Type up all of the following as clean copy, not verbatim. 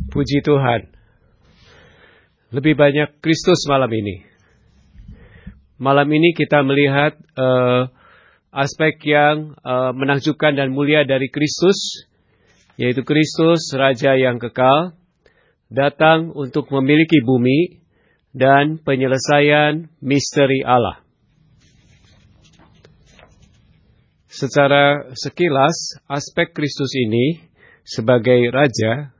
Puji Tuhan. Lebih banyak Kristus malam ini. Malam ini kita melihat aspek yang menakjubkan dan mulia dari Kristus, yaitu Kristus, Raja yang kekal, datang untuk memiliki bumi dan penyelesaian misteri Allah. Secara sekilas, aspek Kristus ini sebagai Raja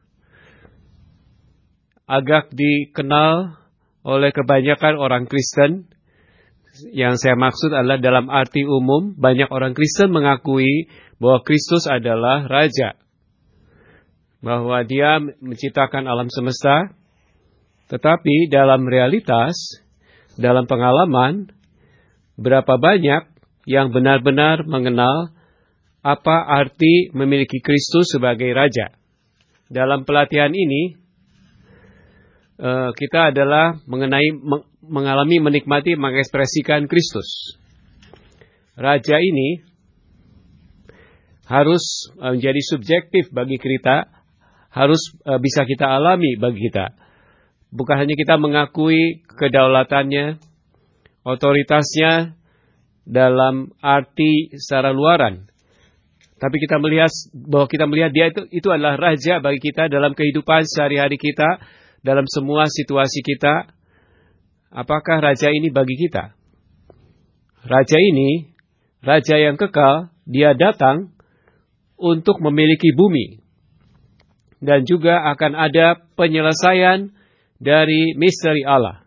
agak dikenal oleh kebanyakan orang Kristen. Yang saya maksud adalah dalam arti umum, banyak orang Kristen mengakui bahwa Kristus adalah Raja. Bahwa dia menciptakan alam semesta. Tetapi dalam realitas, dalam pengalaman, berapa banyak yang benar-benar mengenal apa arti memiliki Kristus sebagai Raja. Dalam pelatihan ini, kita adalah mengalami, menikmati, mengekspresikan Kristus. Raja ini harus menjadi subjektif bagi kita, harus bisa kita alami bagi kita. Bukan hanya kita mengakui kedaulatannya, otoritasnya dalam arti secara luaran. Tapi kita melihat bahwa dia itu adalah Raja bagi kita dalam kehidupan sehari-hari kita, dalam semua situasi kita. Apakah Raja ini bagi kita? Raja ini, Raja yang kekal, dia datang untuk memiliki bumi. Dan juga akan ada penyelesaian dari misteri Allah.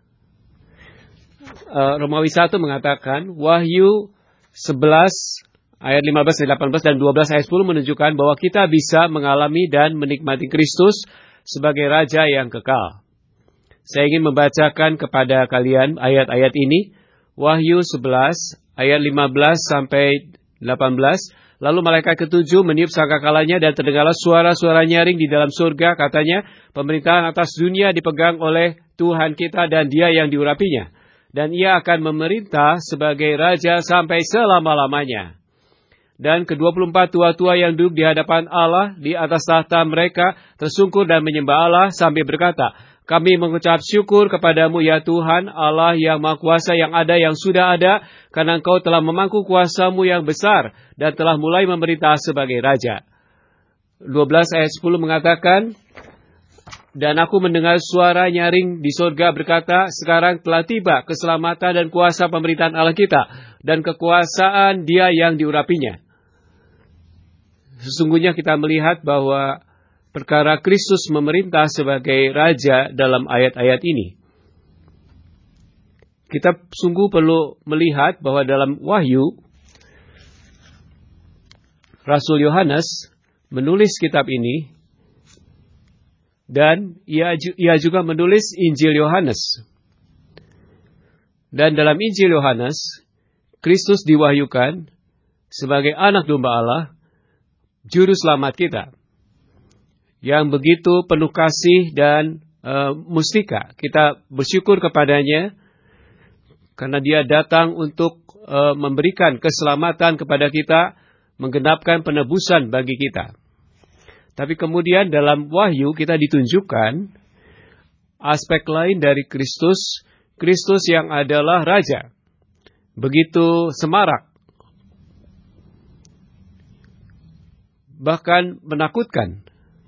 Romawi 1 mengatakan, Wahyu 11 ayat 15, 18 dan 12 ayat 10 menunjukkan bahwa kita bisa mengalami dan menikmati Kristus sebagai Raja yang kekal. Saya ingin membacakan kepada kalian ayat-ayat ini. Wahyu 11 ayat 15 sampai 18. Lalu malaikat ketujuh meniup sangkakalanya dan terdengarlah suara-suara nyaring di dalam surga. Katanya, pemerintahan atas dunia dipegang oleh Tuhan kita dan Dia yang diurapinya. Dan Ia akan memerintah sebagai Raja sampai selama-lamanya. Dan ke-24 tua-tua yang duduk di hadapan Allah di atas tahta mereka tersungkur dan menyembah Allah sambil berkata, kami mengucap syukur kepadamu ya Tuhan Allah yang Maha Kuasa yang ada yang sudah ada, karena Engkau telah memangku kuasamu yang besar dan telah mulai memerintah sebagai Raja. 12 ayat 10 mengatakan, dan aku mendengar suara nyaring di surga berkata, sekarang telah tiba keselamatan dan kuasa pemerintahan Allah kita dan kekuasaan Dia yang diurapinya. Sesungguhnya kita melihat bahwa perkara Kristus memerintah sebagai Raja dalam ayat-ayat ini. Kita sungguh perlu melihat bahwa dalam Wahyu, Rasul Yohanes menulis kitab ini, dan ia juga menulis Injil Yohanes. Dan dalam Injil Yohanes, Kristus diwahyukan sebagai anak domba Allah, juru selamat kita, yang begitu penuh kasih dan mustika. Kita bersyukur kepadanya karena Dia datang untuk memberikan keselamatan kepada kita, menggenapkan penebusan bagi kita. Tapi kemudian dalam Wahyu kita ditunjukkan aspek lain dari Kristus, Kristus yang adalah Raja. Begitu semarak, bahkan menakutkan.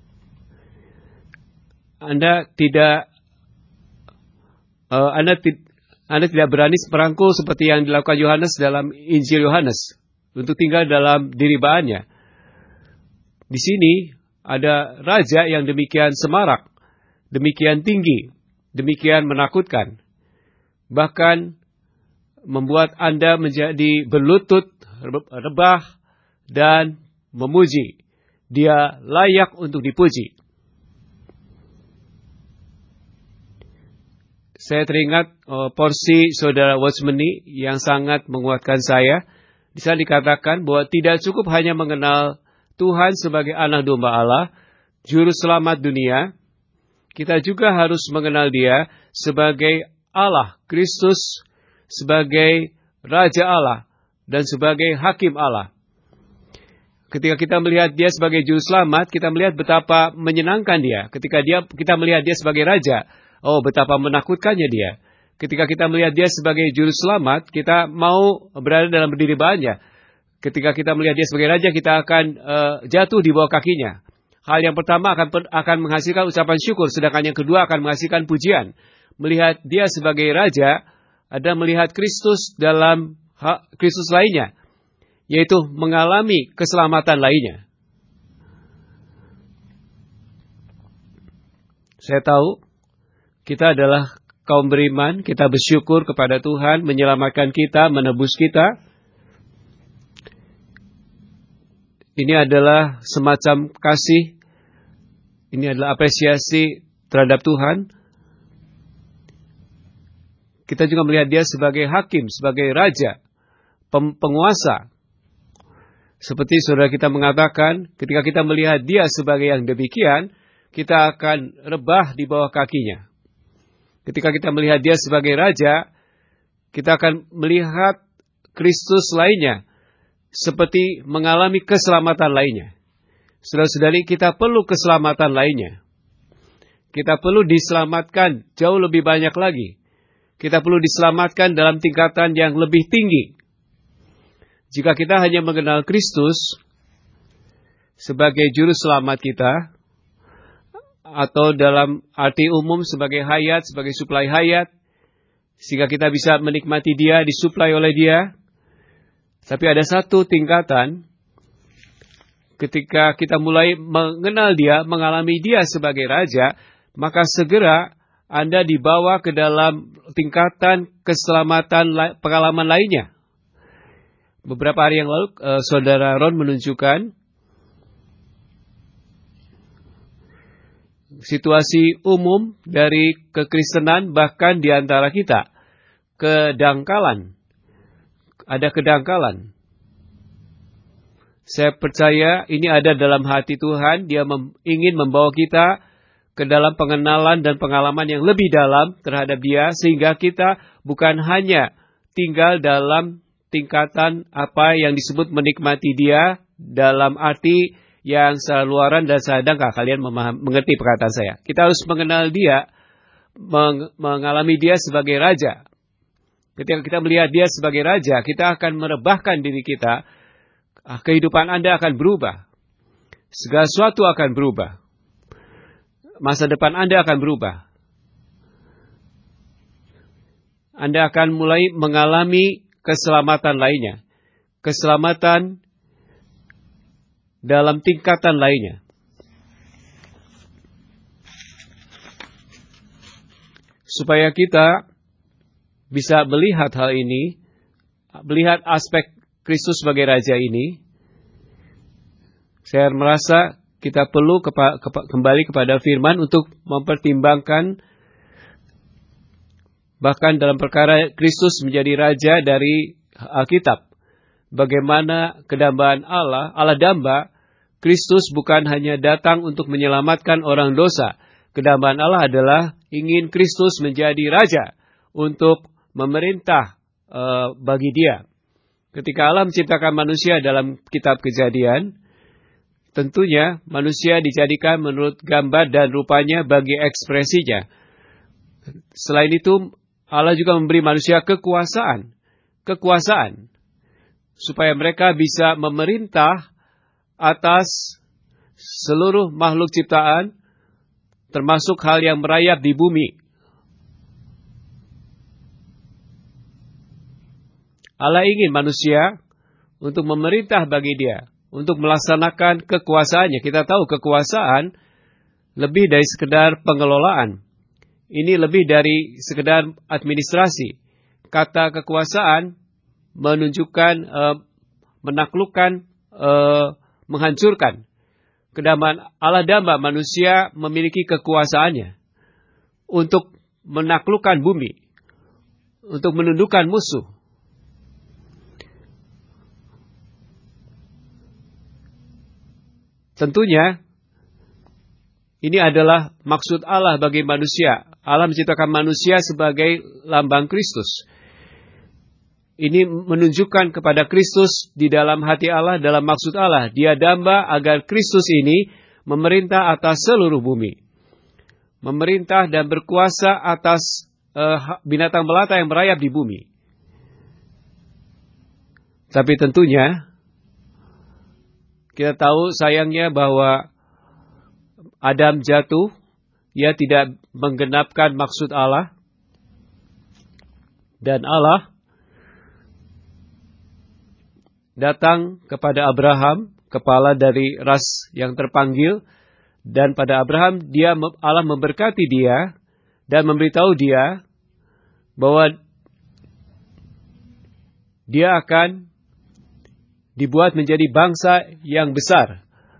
Anda tidak berani merangkul seperti yang dilakukan Yohanes dalam Injil Yohanes untuk tinggal dalam diribaannya. Di sini ada Raja yang demikian semarak, demikian tinggi, demikian menakutkan, bahkan membuat Anda menjadi berlutut, rebah, dan memuji. Dia layak untuk dipuji. Saya teringat porsi Saudara Watchmeni yang sangat menguatkan saya. Di sana dikatakan bahwa tidak cukup hanya mengenal Tuhan sebagai anak domba Allah, juru selamat dunia. Kita juga harus mengenal Dia sebagai Allah, Kristus, sebagai Raja Allah, dan sebagai Hakim Allah. Ketika kita melihat dia sebagai juru selamat, kita melihat betapa menyenangkan dia. Ketika kita melihat dia sebagai raja, oh betapa menakutkannya dia. Ketika kita melihat dia sebagai juru selamat, kita mau berada dalam berdiri bahannya. Ketika kita melihat dia sebagai raja, kita akan jatuh di bawah kakinya. Hal yang pertama akan menghasilkan ucapan syukur, sedangkan yang kedua akan menghasilkan pujian. Melihat dia sebagai raja, ada melihat Kristus dalam Kristus lainnya, yaitu mengalami keselamatan lainnya. Saya tahu kita adalah kaum beriman, kita bersyukur kepada Tuhan menyelamatkan kita, menebus kita. Ini adalah semacam kasih, ini adalah apresiasi terhadap Tuhan. Kita juga melihat dia sebagai hakim, sebagai raja, penguasa. Seperti saudara kita mengatakan, ketika kita melihat dia sebagai yang demikian, kita akan rebah di bawah kakinya. Ketika kita melihat dia sebagai raja, kita akan melihat Kristus lainnya, seperti mengalami keselamatan lainnya. Saudara-saudari, kita perlu keselamatan lainnya. Kita perlu diselamatkan jauh lebih banyak lagi. Kita perlu diselamatkan dalam tingkatan yang lebih tinggi. Jika kita hanya mengenal Kristus sebagai juru selamat kita, atau dalam arti umum sebagai hayat, sebagai suplai hayat, sehingga kita bisa menikmati dia, disuplai oleh dia. Tapi ada satu tingkatan, ketika kita mulai mengenal dia, mengalami dia sebagai raja, maka segera Anda dibawa ke dalam tingkatan keselamatan pengalaman lainnya. Beberapa hari yang lalu, Saudara Ron menunjukkan situasi umum dari kekristenan, bahkan di antara kita. Kedangkalan. Ada kedangkalan. Saya percaya ini ada dalam hati Tuhan. Dia ingin membawa kita ke dalam pengenalan dan pengalaman yang lebih dalam terhadap dia, sehingga kita bukan hanya tinggal dalam tingkatan apa yang disebut menikmati dia dalam arti yang secara luaran dan sadangkah kalian mengerti perkataan saya. Kita harus mengenal dia, mengalami dia sebagai raja. Ketika kita melihat dia sebagai raja, kita akan merebahkan diri kita. Kehidupan Anda akan berubah. Segala sesuatu akan berubah. Masa depan Anda akan berubah. Anda akan mulai mengalami keselamatan lainnya. Keselamatan dalam tingkatan lainnya. Supaya kita bisa melihat hal ini, melihat aspek Kristus sebagai Raja ini, saya merasa kita perlu kembali kepada firman untuk mempertimbangkan, bahkan dalam perkara Kristus menjadi Raja dari Alkitab. Bagaimana kedambaan Allah, Allah damba, Kristus bukan hanya datang untuk menyelamatkan orang dosa. Kedambaan Allah adalah ingin Kristus menjadi Raja untuk memerintah bagi dia. Ketika Allah menciptakan manusia dalam kitab Kejadian, tentunya manusia dijadikan menurut gambar dan rupanya bagi ekspresinya. Selain itu, Allah juga memberi manusia kekuasaan, supaya mereka bisa memerintah atas seluruh makhluk ciptaan, termasuk hal yang merayap di bumi. Allah ingin manusia untuk memerintah bagi dia, untuk melaksanakan kekuasaannya. Kita tahu kekuasaan lebih dari sekedar pengelolaan. Ini lebih dari sekedar administrasi. Kata kekuasaan menunjukkan menaklukkan, menghancurkan. Kedambaan Allah damba manusia memiliki kekuasaannya untuk menaklukkan bumi, untuk menundukkan musuh. Tentunya, ini adalah maksud Allah bagi manusia. Allah menciptakan manusia sebagai lambang Kristus. ini menunjukkan kepada Kristus di dalam hati Allah, dalam maksud Allah. Dia damba agar Kristus ini memerintah atas seluruh bumi. Memerintah dan berkuasa atas binatang melata yang merayap di bumi. Tapi tentunya, kita tahu sayangnya bahwa Adam jatuh, ia tidak menggenapkan maksud Allah. Dan Allah datang kepada Abraham, kepala dari ras yang terpanggil, dan pada Abraham Allah memberkati dia dan memberitahu dia bahwa dia akan dibuat menjadi bangsa yang besar.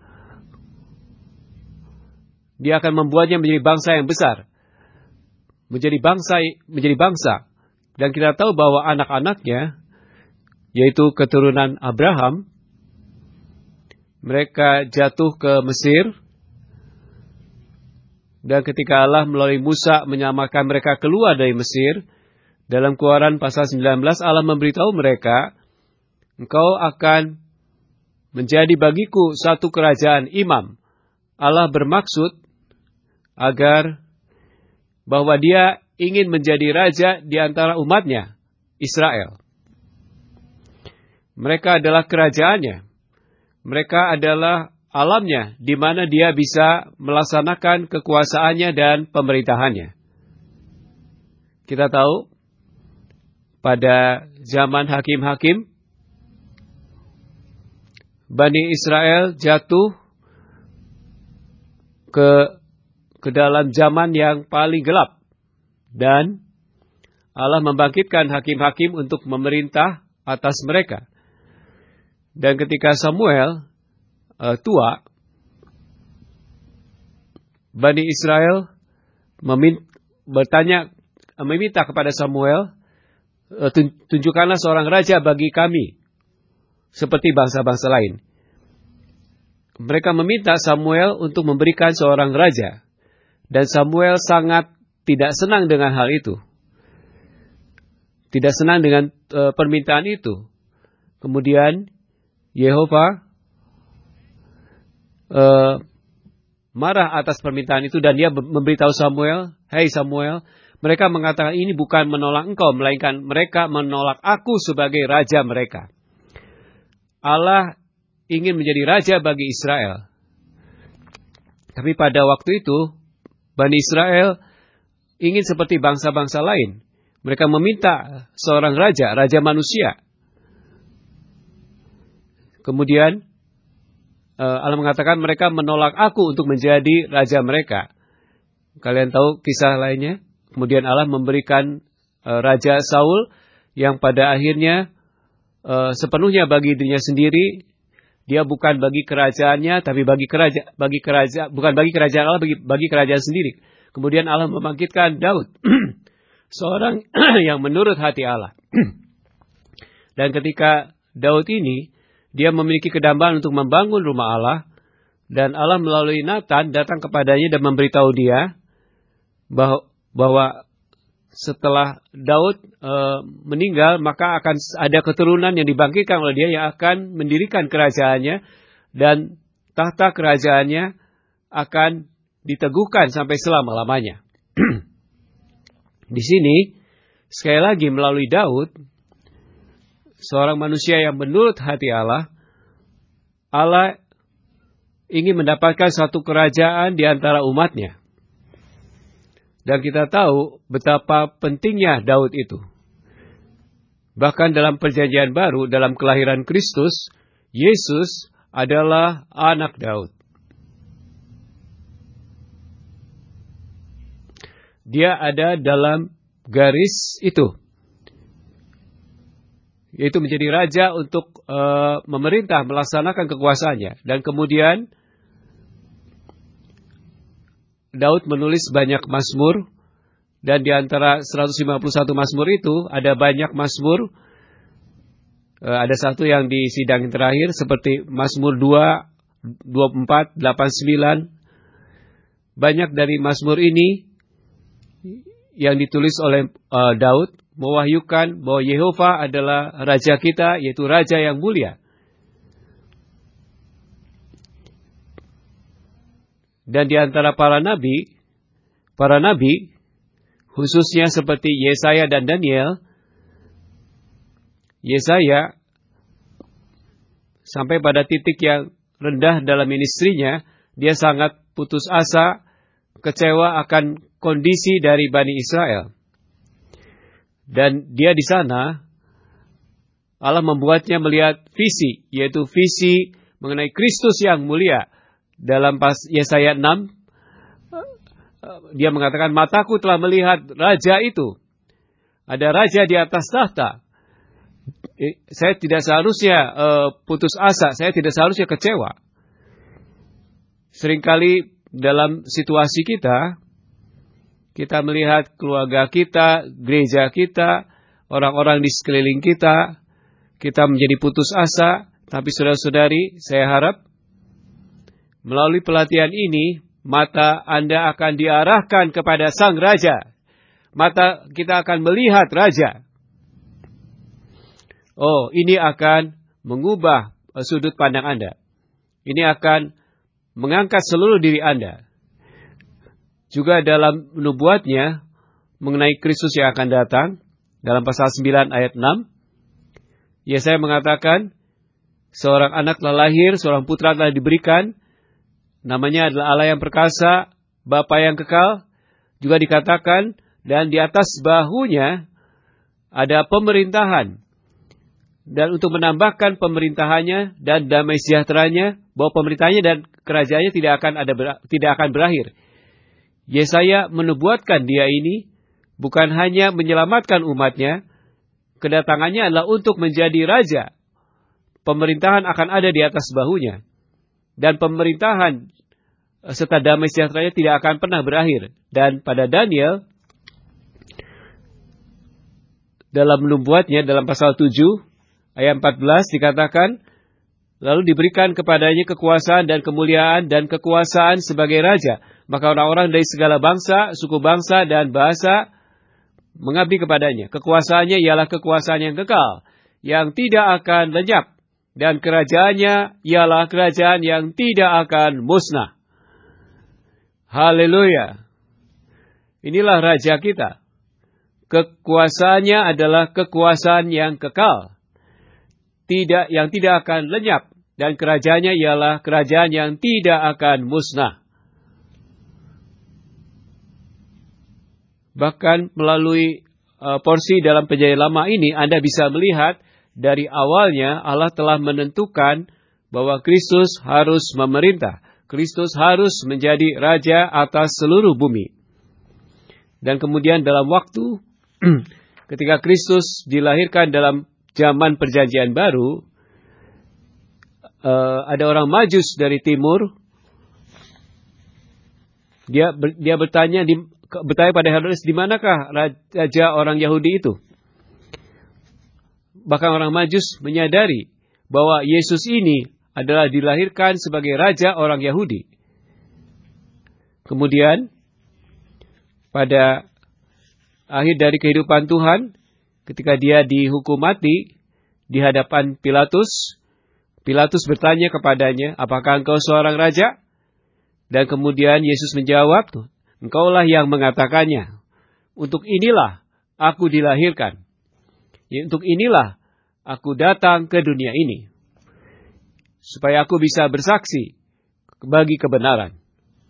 Dia akan membuatnya menjadi bangsa yang besar. Menjadi bangsa. Dan kita tahu bahwa anak-anaknya, yaitu keturunan Abraham, mereka jatuh ke Mesir. Dan ketika Allah melalui Musa menyelamatkan mereka keluar dari Mesir, dalam Keluaran pasal 19, Allah memberitahu mereka, engkau akan menjadi bagiku satu kerajaan imam. Allah bermaksud agar bahwa dia ingin menjadi raja di antara umatnya, Israel. Mereka adalah kerajaannya. Mereka adalah alamnya, di mana dia bisa melaksanakan kekuasaannya dan pemerintahannya. Kita tahu, pada zaman hakim-hakim, Bani Israel jatuh ke dalam zaman yang paling gelap. Dan Allah membangkitkan hakim-hakim untuk memerintah atas mereka. Dan ketika Samuel tua, Bani Israel meminta kepada Samuel, tunjukkanlah seorang raja bagi kami, seperti bangsa-bangsa lain. Mereka meminta Samuel untuk memberikan seorang raja. Dan Samuel sangat tidak senang dengan hal itu. Tidak senang dengan permintaan itu. Kemudian Yehova marah atas permintaan itu dan dia memberitahu Samuel, "Hei Samuel, mereka mengatakan ini bukan menolak engkau, melainkan mereka menolak aku sebagai raja mereka." Allah ingin menjadi raja bagi Israel. Tapi pada waktu itu, Bani Israel ingin seperti bangsa-bangsa lain. Mereka meminta seorang raja, raja manusia. Kemudian Allah mengatakan mereka menolak aku untuk menjadi raja mereka. Kalian tahu kisah lainnya? Kemudian Allah memberikan Raja Saul yang pada akhirnya sepenuhnya bagi dirinya sendiri. Dia bukan bagi kerajaannya, tapi bagi kerajaan Allah, bagi kerajaan sendiri. Kemudian Allah membangkitkan Daud, seorang yang menurut hati Allah. Dan ketika Daud ini, dia memiliki kedambaan untuk membangun rumah Allah, dan Allah melalui Nathan datang kepadanya dan memberitahu dia bahwa setelah Daud meninggal, maka akan ada keturunan yang dibangkitkan oleh dia yang akan mendirikan kerajaannya, dan tahta kerajaannya akan diteguhkan sampai selama-lamanya. Di sini, sekali lagi melalui Daud, seorang manusia yang menurut hati Allah, Allah ingin mendapatkan satu kerajaan di antara umatnya. Dan kita tahu betapa pentingnya Daud itu. Bahkan dalam perjanjian baru, dalam kelahiran Kristus, Yesus adalah anak Daud. Dia ada dalam garis itu. Yaitu menjadi raja untuk memerintah, melaksanakan kekuasaannya. Dan kemudian Daud menulis banyak mazmur, dan di antara 151 mazmur itu ada banyak mazmur. Ada satu yang di sidang terakhir seperti mazmur 2, 24, 89. Banyak dari mazmur ini yang ditulis oleh Daud mewahyukan bahwa Yehova adalah Raja kita, yaitu Raja yang mulia. Dan di antara para nabi, khususnya seperti Yesaya dan Daniel, Yesaya sampai pada titik yang rendah dalam ministrinya, dia sangat putus asa, kecewa akan kondisi dari Bani Israel. Dan dia di sana, Allah membuatnya melihat visi, yaitu visi mengenai Kristus yang mulia. Dalam Yesaya 6, dia mengatakan, mataku telah melihat Raja itu. Ada Raja di atas tahta. Saya tidak seharusnya putus asa, saya tidak seharusnya kecewa. Seringkali dalam situasi kita melihat keluarga kita, gereja kita, orang-orang di sekeliling kita menjadi putus asa. Tapi saudara-saudari, saya harap melalui pelatihan ini, mata Anda akan diarahkan kepada Sang Raja. Mata kita akan melihat Raja. Oh, ini akan mengubah sudut pandang Anda. Ini akan mengangkat seluruh diri Anda. Juga dalam nubuatnya mengenai Kristus yang akan datang, dalam pasal 9 ayat 6, Yesaya mengatakan, seorang anak telah lahir, seorang putra telah diberikan, namanya adalah Allah yang perkasa, Bapa yang kekal. Juga dikatakan, dan di atas bahunya ada pemerintahan. Dan untuk menambahkan pemerintahannya dan damai sejahteranya, bahwa pemerintahannya dan kerajaannya tidak akan berakhir. Yesaya menubuatkan dia ini bukan hanya menyelamatkan umatnya, kedatangannya adalah untuk menjadi raja. Pemerintahan akan ada di atas bahunya. Dan pemerintahan serta damai sejahteranya tidak akan pernah berakhir. Dan pada Daniel, dalam nubuatnya, dalam pasal 7, ayat 14 dikatakan, lalu diberikan kepadanya kekuasaan dan kemuliaan dan kekuasaan sebagai raja. Maka orang-orang dari segala bangsa, suku bangsa dan bahasa mengabdi kepadanya. Kekuasaannya ialah kekuasaan yang kekal, yang tidak akan lenyap. Dan kerajaannya ialah kerajaan yang tidak akan musnah. Haleluya. Inilah Raja kita. Kekuasaannya adalah kekuasaan yang kekal, yang tidak akan lenyap. Dan kerajaannya ialah kerajaan yang tidak akan musnah. Bahkan melalui porsi dalam Perjanjian Lama ini, Anda bisa melihat dari awalnya Allah telah menentukan bahwa Kristus harus memerintah. Kristus harus menjadi Raja atas seluruh bumi. Dan kemudian dalam waktu ketika Kristus dilahirkan dalam zaman Perjanjian Baru, ada orang Majus dari timur. Dia bertanya pada Herodes, di manakah raja orang Yahudi itu? Bahkan orang Majus menyadari bahwa Yesus ini adalah dilahirkan sebagai raja orang Yahudi. Kemudian pada akhir dari kehidupan Tuhan, ketika dia dihukum mati di hadapan Pilatus, Pilatus bertanya kepadanya, apakah engkau seorang raja? Dan kemudian Yesus menjawab, engkaulah yang mengatakannya. Untuk inilah aku dilahirkan. Untuk inilah aku datang ke dunia ini. Supaya aku bisa bersaksi bagi kebenaran.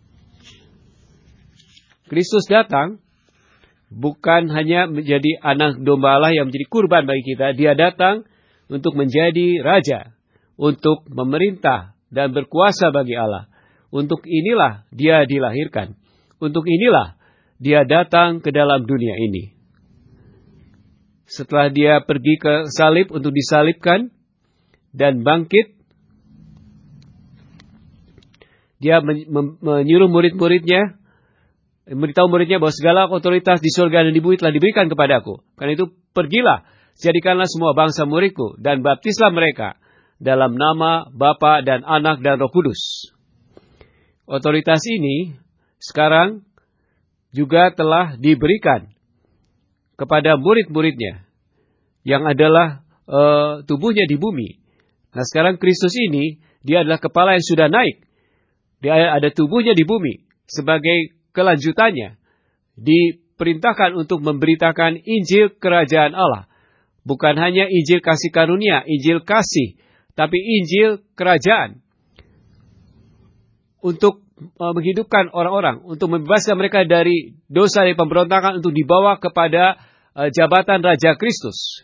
Kristus datang bukan hanya menjadi anak domba Allah yang menjadi kurban bagi kita. Dia datang untuk menjadi raja. Untuk memerintah dan berkuasa bagi Allah. Untuk inilah dia dilahirkan. Untuk inilah dia datang ke dalam dunia ini. Setelah dia pergi ke salib untuk disalibkan dan bangkit, dia menyuruh murid-muridnya, memberitahu muridnya bahwa segala otoritas di surga dan di bumi telah diberikan kepadaku. Karena itu pergilah, jadikanlah semua bangsa muridku dan baptislah mereka dalam nama Bapa dan Anak dan Roh Kudus. Otoritas ini sekarang juga telah diberikan kepada murid-muridnya yang adalah tubuhnya di bumi. Nah sekarang Kristus ini, dia adalah kepala yang sudah naik. Dia ada tubuhnya di bumi. Sebagai kelanjutannya, diperintahkan untuk memberitakan Injil Kerajaan Allah. Bukan hanya Injil kasih karunia, Injil kasih, tapi Injil Kerajaan. Untuk menghidupkan orang-orang, untuk membebaskan mereka dari dosa dan pemberontakan, untuk dibawa kepada jabatan Raja Kristus.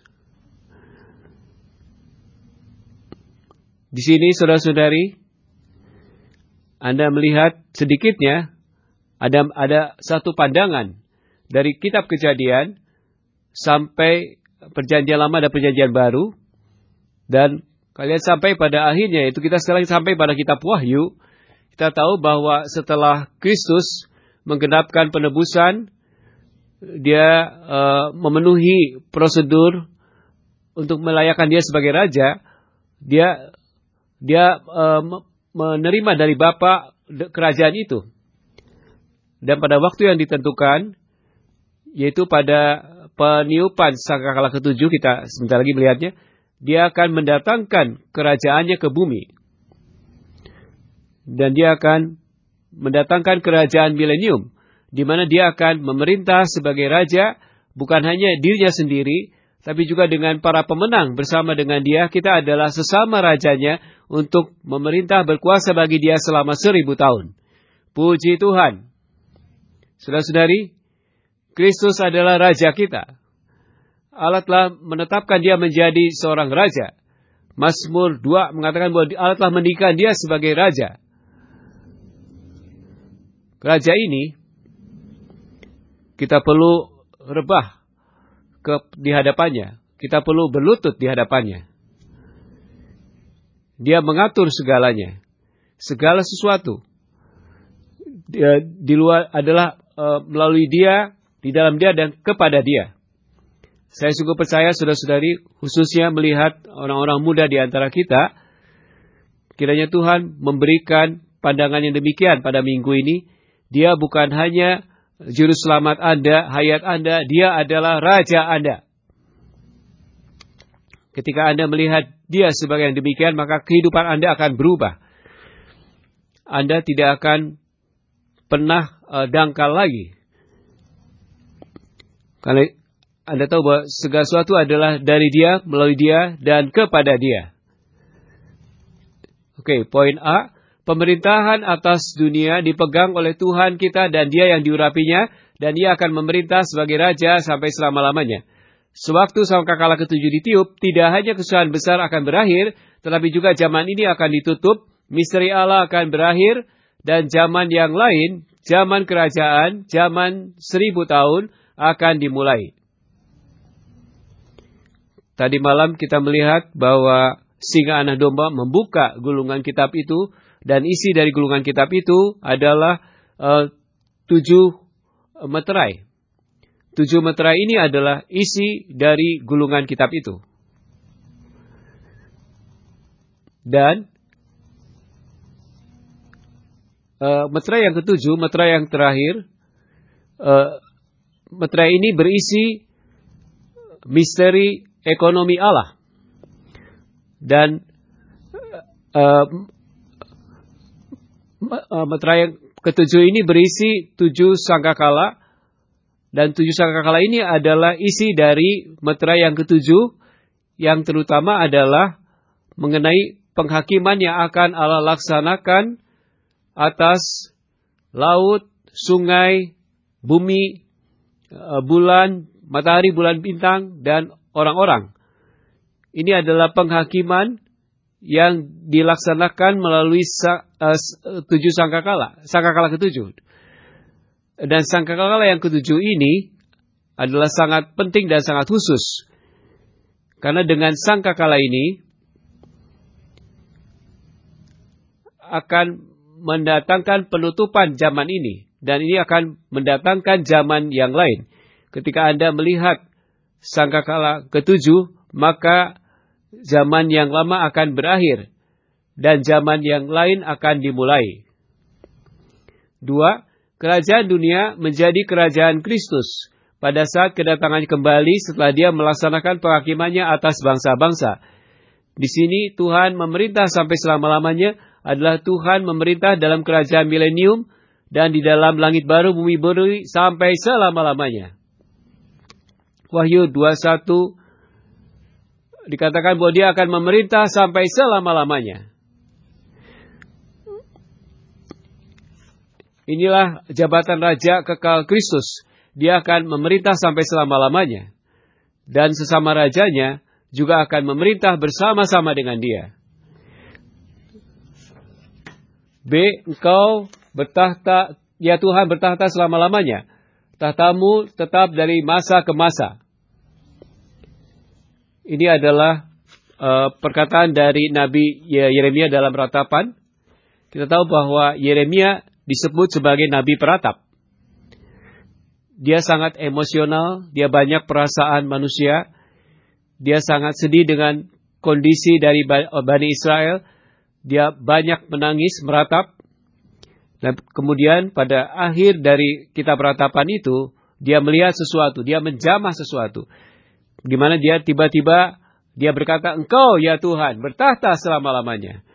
Di sini, saudara-saudari, Anda melihat sedikitnya ada satu pandangan dari kitab Kejadian sampai Perjanjian Lama dan Perjanjian Baru, dan kalian sampai pada akhirnya, yaitu kita sekarang sampai pada kitab Wahyu. Kita tahu bahwa setelah Kristus menggenapkan penebusan, dia memenuhi prosedur untuk melayakkan dia sebagai raja. Dia menerima dari Bapa kerajaan itu. Dan pada waktu yang ditentukan, yaitu pada peniupan sangkakala ke-7, kita sebentar lagi melihatnya, dia akan mendatangkan kerajaannya ke bumi. Dan dia akan mendatangkan kerajaan milenium, di mana dia akan memerintah sebagai raja, bukan hanya dirinya sendiri, tapi juga dengan para pemenang bersama dengan dia. Kita adalah sesama rajanya untuk memerintah berkuasa bagi dia selama 1000 tahun. Puji Tuhan. Saudara-saudari, Kristus adalah raja kita. Allah telah menetapkan dia menjadi seorang raja. Mazmur 2 mengatakan bahwa Allah telah meninggikan dia sebagai raja. Raja ini, kita perlu rebah di hadapannya. Kita perlu berlutut di hadapannya. Dia mengatur segalanya. Segala sesuatu. Di luar adalah melalui dia, di dalam dia, dan kepada dia. Saya sungguh percaya, saudara-saudari, khususnya melihat orang-orang muda di antara kita, kiranya Tuhan memberikan pandangan yang demikian pada minggu ini. Dia bukan hanya juru selamat Anda, hayat Anda, dia adalah raja Anda. Ketika Anda melihat dia sebagai yang demikian, maka kehidupan Anda akan berubah. Anda tidak akan pernah dangkal lagi. Karena Anda tahu bahwa segala sesuatu adalah dari dia, melalui dia, dan kepada dia. Oke, poin A. Pemerintahan atas dunia dipegang oleh Tuhan kita dan dia yang diurapinya, dan ia akan memerintah sebagai raja sampai selama-lamanya. Sewaktu sangkakala ke-7 ditiup, tidak hanya kesusahan besar akan berakhir, tetapi juga zaman ini akan ditutup, misteri Allah akan berakhir, dan zaman yang lain, zaman kerajaan, zaman 1000 tahun akan dimulai. Tadi malam kita melihat bahwa singa anak domba membuka gulungan kitab itu, dan isi dari gulungan kitab itu adalah 7 meterai. 7 meterai ini adalah isi dari gulungan kitab itu. Dan meterai yang ke-7, meterai yang terakhir, meterai ini berisi misteri ekonomi Allah. Dan meterai yang ke-7 ini berisi 7 sangkakala, dan 7 sangkakala ini adalah isi dari meterai yang ke-7, yang terutama adalah mengenai penghakiman yang akan Allah laksanakan atas laut, sungai, bumi, bulan, matahari, bulan, bintang, dan orang-orang. Ini adalah penghakiman yang dilaksanakan melalui 7 sangkakala ke-7. Dan sangkakala yang ke-7 ini adalah sangat penting dan sangat khusus. Karena dengan sangkakala ini akan mendatangkan penutupan zaman ini. Dan ini akan mendatangkan zaman yang lain. Ketika Anda melihat sangkakala ke-7, maka zaman yang lama akan berakhir, dan zaman yang lain akan dimulai. 2. Kerajaan dunia menjadi kerajaan Kristus. pada saat kedatangannya kembali setelah dia melaksanakan penghakimannya atas bangsa-bangsa. Di sini Tuhan memerintah sampai selama-lamanya adalah Tuhan memerintah dalam kerajaan milenium dan di dalam langit baru bumi baru sampai selama-lamanya. Wahyu 21 dikatakan bahwa dia akan memerintah sampai selama-lamanya. Inilah jabatan Raja kekal Kristus. Dia akan memerintah sampai selama-lamanya. Dan sesama rajanya juga akan memerintah bersama-sama dengan dia. B. Engkau bertahta, ya Tuhan bertahta selama-lamanya. Tahtamu tetap dari masa ke masa. Ini adalah perkataan dari Nabi Yeremia dalam ratapan. Kita tahu bahwa Yeremia disebut sebagai Nabi peratap. Dia sangat emosional, dia banyak perasaan manusia. Dia sangat sedih dengan kondisi dari Bani Israel. Dia banyak menangis, meratap. Dan kemudian pada akhir dari kitab ratapan itu, dia melihat sesuatu, dia menjamah sesuatu. Di mana dia tiba-tiba, dia berkata, Engkau ya Tuhan, bertahta selama-lamanya.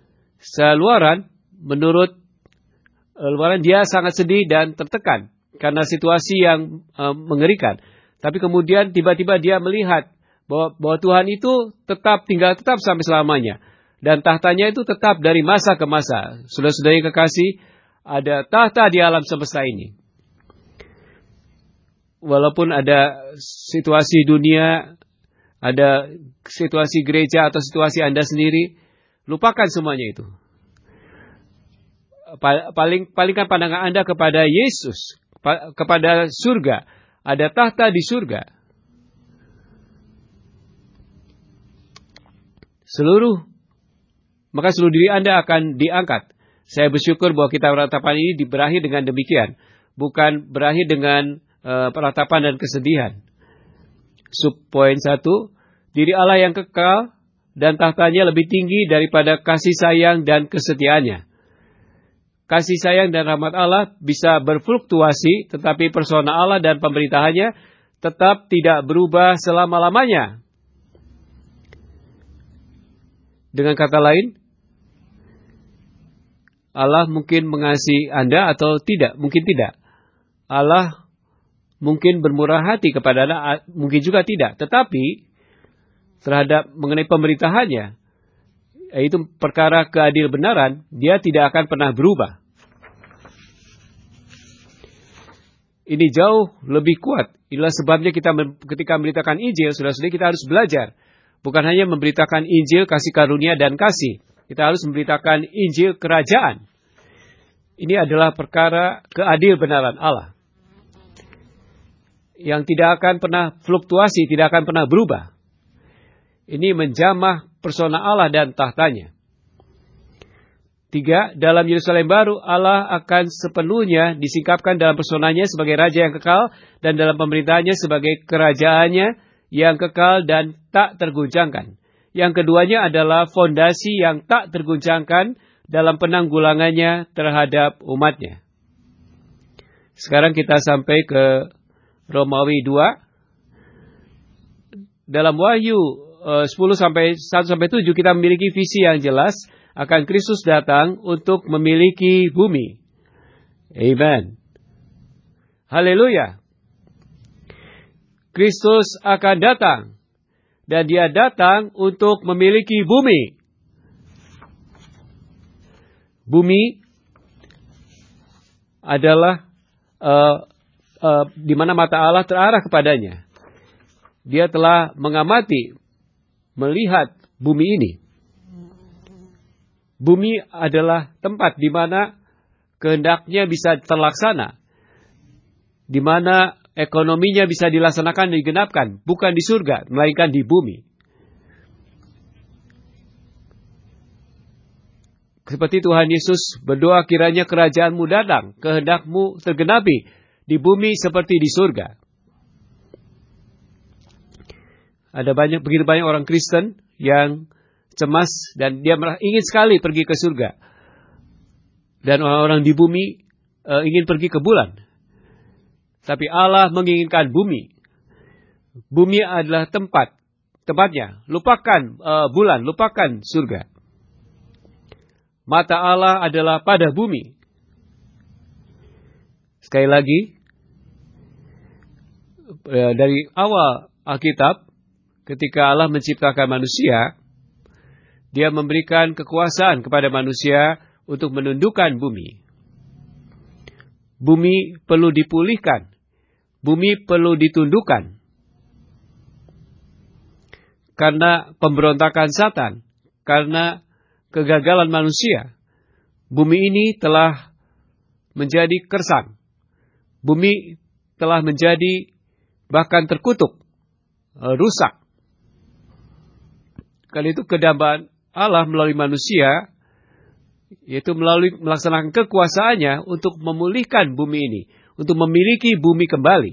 Menurut luaran dia sangat sedih dan tertekan karena situasi yang mengerikan. Tapi kemudian tiba-tiba dia melihat bahwa Tuhan itu tinggal tetap sampai selamanya. Dan tahtanya itu tetap dari masa ke masa. Saudara-saudari kekasih, ada tahta di alam semesta ini. Walaupun ada situasi dunia, ada situasi gereja atau situasi Anda sendiri, lupakan semuanya itu. Palingkan pandangan Anda kepada Yesus, kepada surga. Ada tahta di surga. Maka seluruh diri Anda akan diangkat. Saya bersyukur bahwa kitab ratapan ini berakhir dengan demikian. Bukan berakhir dengan peratapan dan kesedihan. Subpoin 1, diri Allah yang kekal dan tahtanya lebih tinggi daripada kasih sayang dan kesetiaannya. Kasih sayang dan rahmat Allah bisa berfluktuasi, tetapi persona Allah dan pemerintahannya tetap tidak berubah selama-lamanya. Dengan kata lain, Allah mungkin mengasihi Anda atau tidak, mungkin tidak. Allah mungkin bermurah hati kepada Anda, mungkin juga tidak. Tetapi terhadap mengenai pemerintahannya, yaitu perkara keadil benaran, dia tidak akan pernah berubah. Ini jauh lebih kuat. Inilah sebabnya kita ketika memberitakan Injil, saudara-saudari, kita harus belajar. Bukan hanya memberitakan Injil kasih karunia dan kasih. Kita harus memberitakan Injil kerajaan. Ini adalah perkara keadil benaran Allah. Yang tidak akan pernah fluktuasi, tidak akan pernah berubah. Ini menjamah persona Allah dan tahtanya. 3, dalam Yerusalem baru, Allah akan sepenuhnya disingkapkan dalam personanya sebagai Raja yang kekal dan dalam pemerintahannya sebagai kerajaannya yang kekal dan tak terguncangkan. Yang keduanya adalah fondasi yang tak terguncangkan dalam penanggulangannya terhadap umatnya. Sekarang kita sampai ke Romawi 2. Dalam Wahyu 1-7 kita memiliki visi yang jelas akan Kristus datang untuk memiliki bumi. Amen. Haleluya. Kristus akan datang. Dan dia datang untuk memiliki bumi. Bumi adalah di mana mata Allah terarah kepadanya. Dia telah mengamati, melihat bumi ini. Bumi adalah tempat di mana kehendaknya bisa terlaksana. Di mana ekonominya bisa dilaksanakan dan digenapkan. Bukan di surga, melainkan di bumi. Seperti Tuhan Yesus berdoa, kiranya kerajaanmu datang, kehendakmu tergenapi di bumi seperti di surga. Ada begitu banyak orang Kristen yang cemas dan dia ingin sekali pergi ke surga. Dan orang-orang di bumi ingin pergi ke bulan. Tapi Allah menginginkan bumi. Bumi adalah tempatnya. Lupakan bulan, lupakan surga. Mata Allah adalah pada bumi. Sekali lagi, dari awal Alkitab, ketika Allah menciptakan manusia, Dia memberikan kekuasaan kepada manusia untuk menundukkan bumi. Bumi perlu dipulihkan. Bumi perlu ditundukkan. Karena pemberontakan Satan, karena kegagalan manusia, bumi ini telah menjadi kersang. Bumi telah menjadi bahkan terkutuk, rusak. Karena itu kedambaan Allah melalui manusia, yaitu melalui melaksanakan kekuasaannya untuk memulihkan bumi ini, untuk memiliki bumi kembali.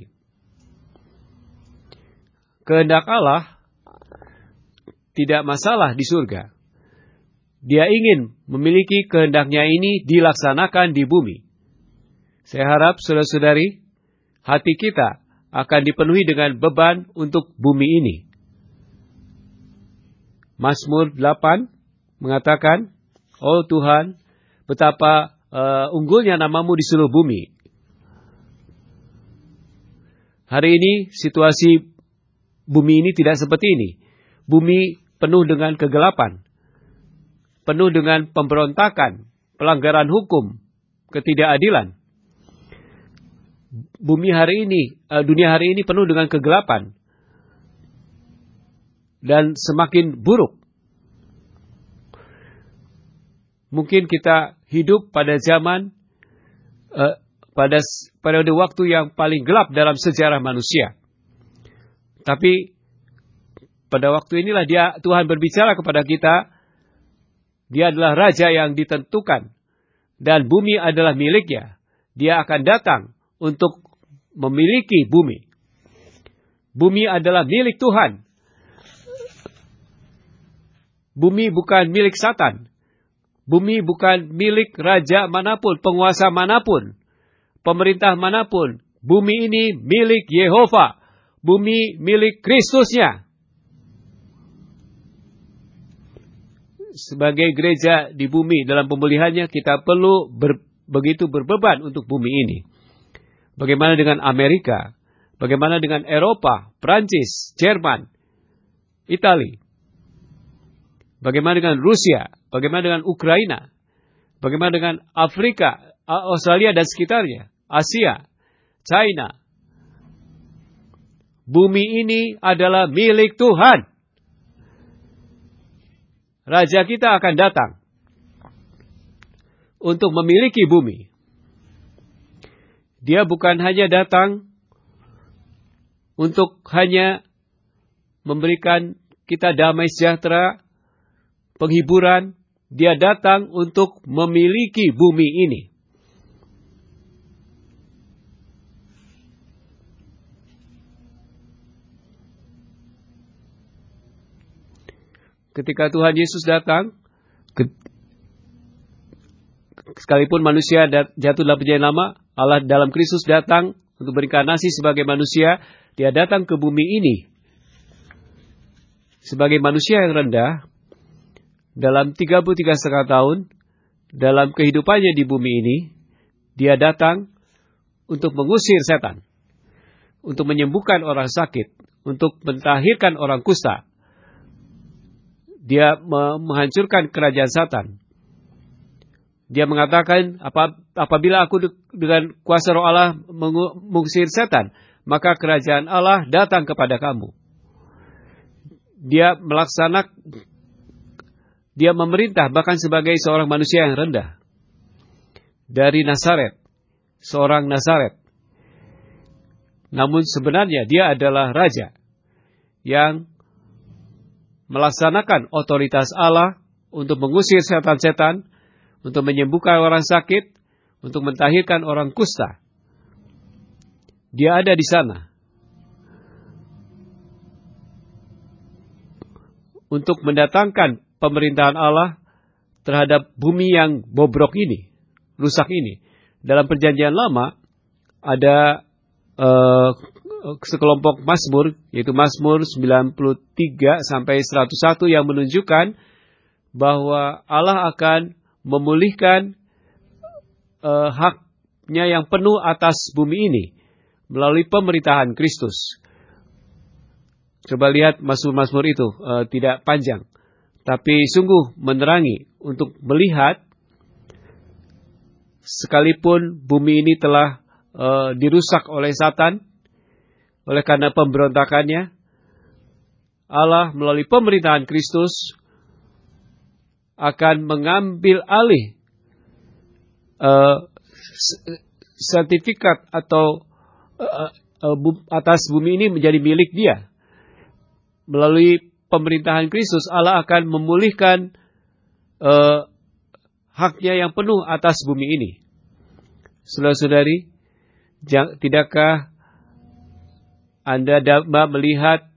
Kehendak Allah tidak masalah di surga. Dia ingin memiliki kehendaknya ini dilaksanakan di bumi. Saya harap saudara-saudari, hati kita akan dipenuhi dengan beban untuk bumi ini. Mazmur 8 mengatakan, "Oh Tuhan, betapa unggulnya namamu di seluruh bumi." Hari ini situasi bumi ini tidak seperti ini. Bumi penuh dengan kegelapan, penuh dengan pemberontakan, pelanggaran hukum, ketidakadilan. Dunia hari ini penuh dengan kegelapan dan semakin buruk. Mungkin kita hidup pada zaman, pada periode waktu yang paling gelap dalam sejarah manusia. Tapi pada waktu inilah Tuhan berbicara kepada kita. Dia adalah Raja yang ditentukan dan bumi adalah miliknya. Dia akan datang untuk memiliki bumi. Bumi adalah milik Tuhan. Bumi bukan milik Satan. Bumi bukan milik raja manapun, penguasa manapun, pemerintah manapun. Bumi ini milik Yehova. Bumi milik Kristusnya. Sebagai gereja di bumi dalam pemulihannya, kita perlu begitu berbeban untuk bumi ini. Bagaimana dengan Amerika? Bagaimana dengan Eropa, Prancis, Jerman, Italia? Bagaimana dengan Rusia? Bagaimana dengan Ukraina? Bagaimana dengan Afrika, Australia dan sekitarnya? Asia, China? Bumi ini adalah milik Tuhan. Raja kita akan datang untuk memiliki bumi. Dia bukan hanya datang untuk hanya memberikan kita damai sejahtera, penghiburan. Dia datang untuk memiliki bumi ini. Ketika Tuhan Yesus datang, sekalipun manusia jatuh dalam perjanjian lama, Allah dalam Kristus datang untuk berinkarnasi sebagai manusia. Dia datang ke bumi ini sebagai manusia yang rendah. Dalam 33,5 tahun, dalam kehidupannya di bumi ini, dia datang untuk mengusir setan, untuk menyembuhkan orang sakit, untuk mentahirkan orang kusta. Dia menghancurkan kerajaan Satan. Dia mengatakan, apabila aku dengan kuasa roh Allah mengusir setan, maka kerajaan Allah datang kepada kamu. Dia memerintah bahkan sebagai seorang manusia yang rendah. Dari Nazaret, seorang Nazaret. Namun sebenarnya dia adalah raja yang melaksanakan otoritas Allah untuk mengusir setan-setan, untuk menyembuhkan orang sakit, untuk mentahirkan orang kusta. Dia ada di sana untuk mendatangkan pemerintahan Allah terhadap bumi yang bobrok ini, rusak ini. Dalam perjanjian lama ada sekelompok Mazmur, yaitu Mazmur 93 sampai 101 yang menunjukkan bahwa Allah akan memulihkan haknya yang penuh atas bumi ini melalui pemerintahan Kristus. Coba lihat Mazmur-Mazmur itu, tidak panjang, tapi sungguh menerangi untuk melihat sekalipun bumi ini telah dirusak oleh Satan, oleh karena pemberontakannya, Allah melalui pemerintahan Kristus akan mengambil alih sertifikat atau atas bumi ini menjadi milik Dia. Melalui pemerintahan Kristus, Allah akan memulihkan haknya yang penuh atas bumi ini. Saudara-saudari, tidakkah Anda dapat melihat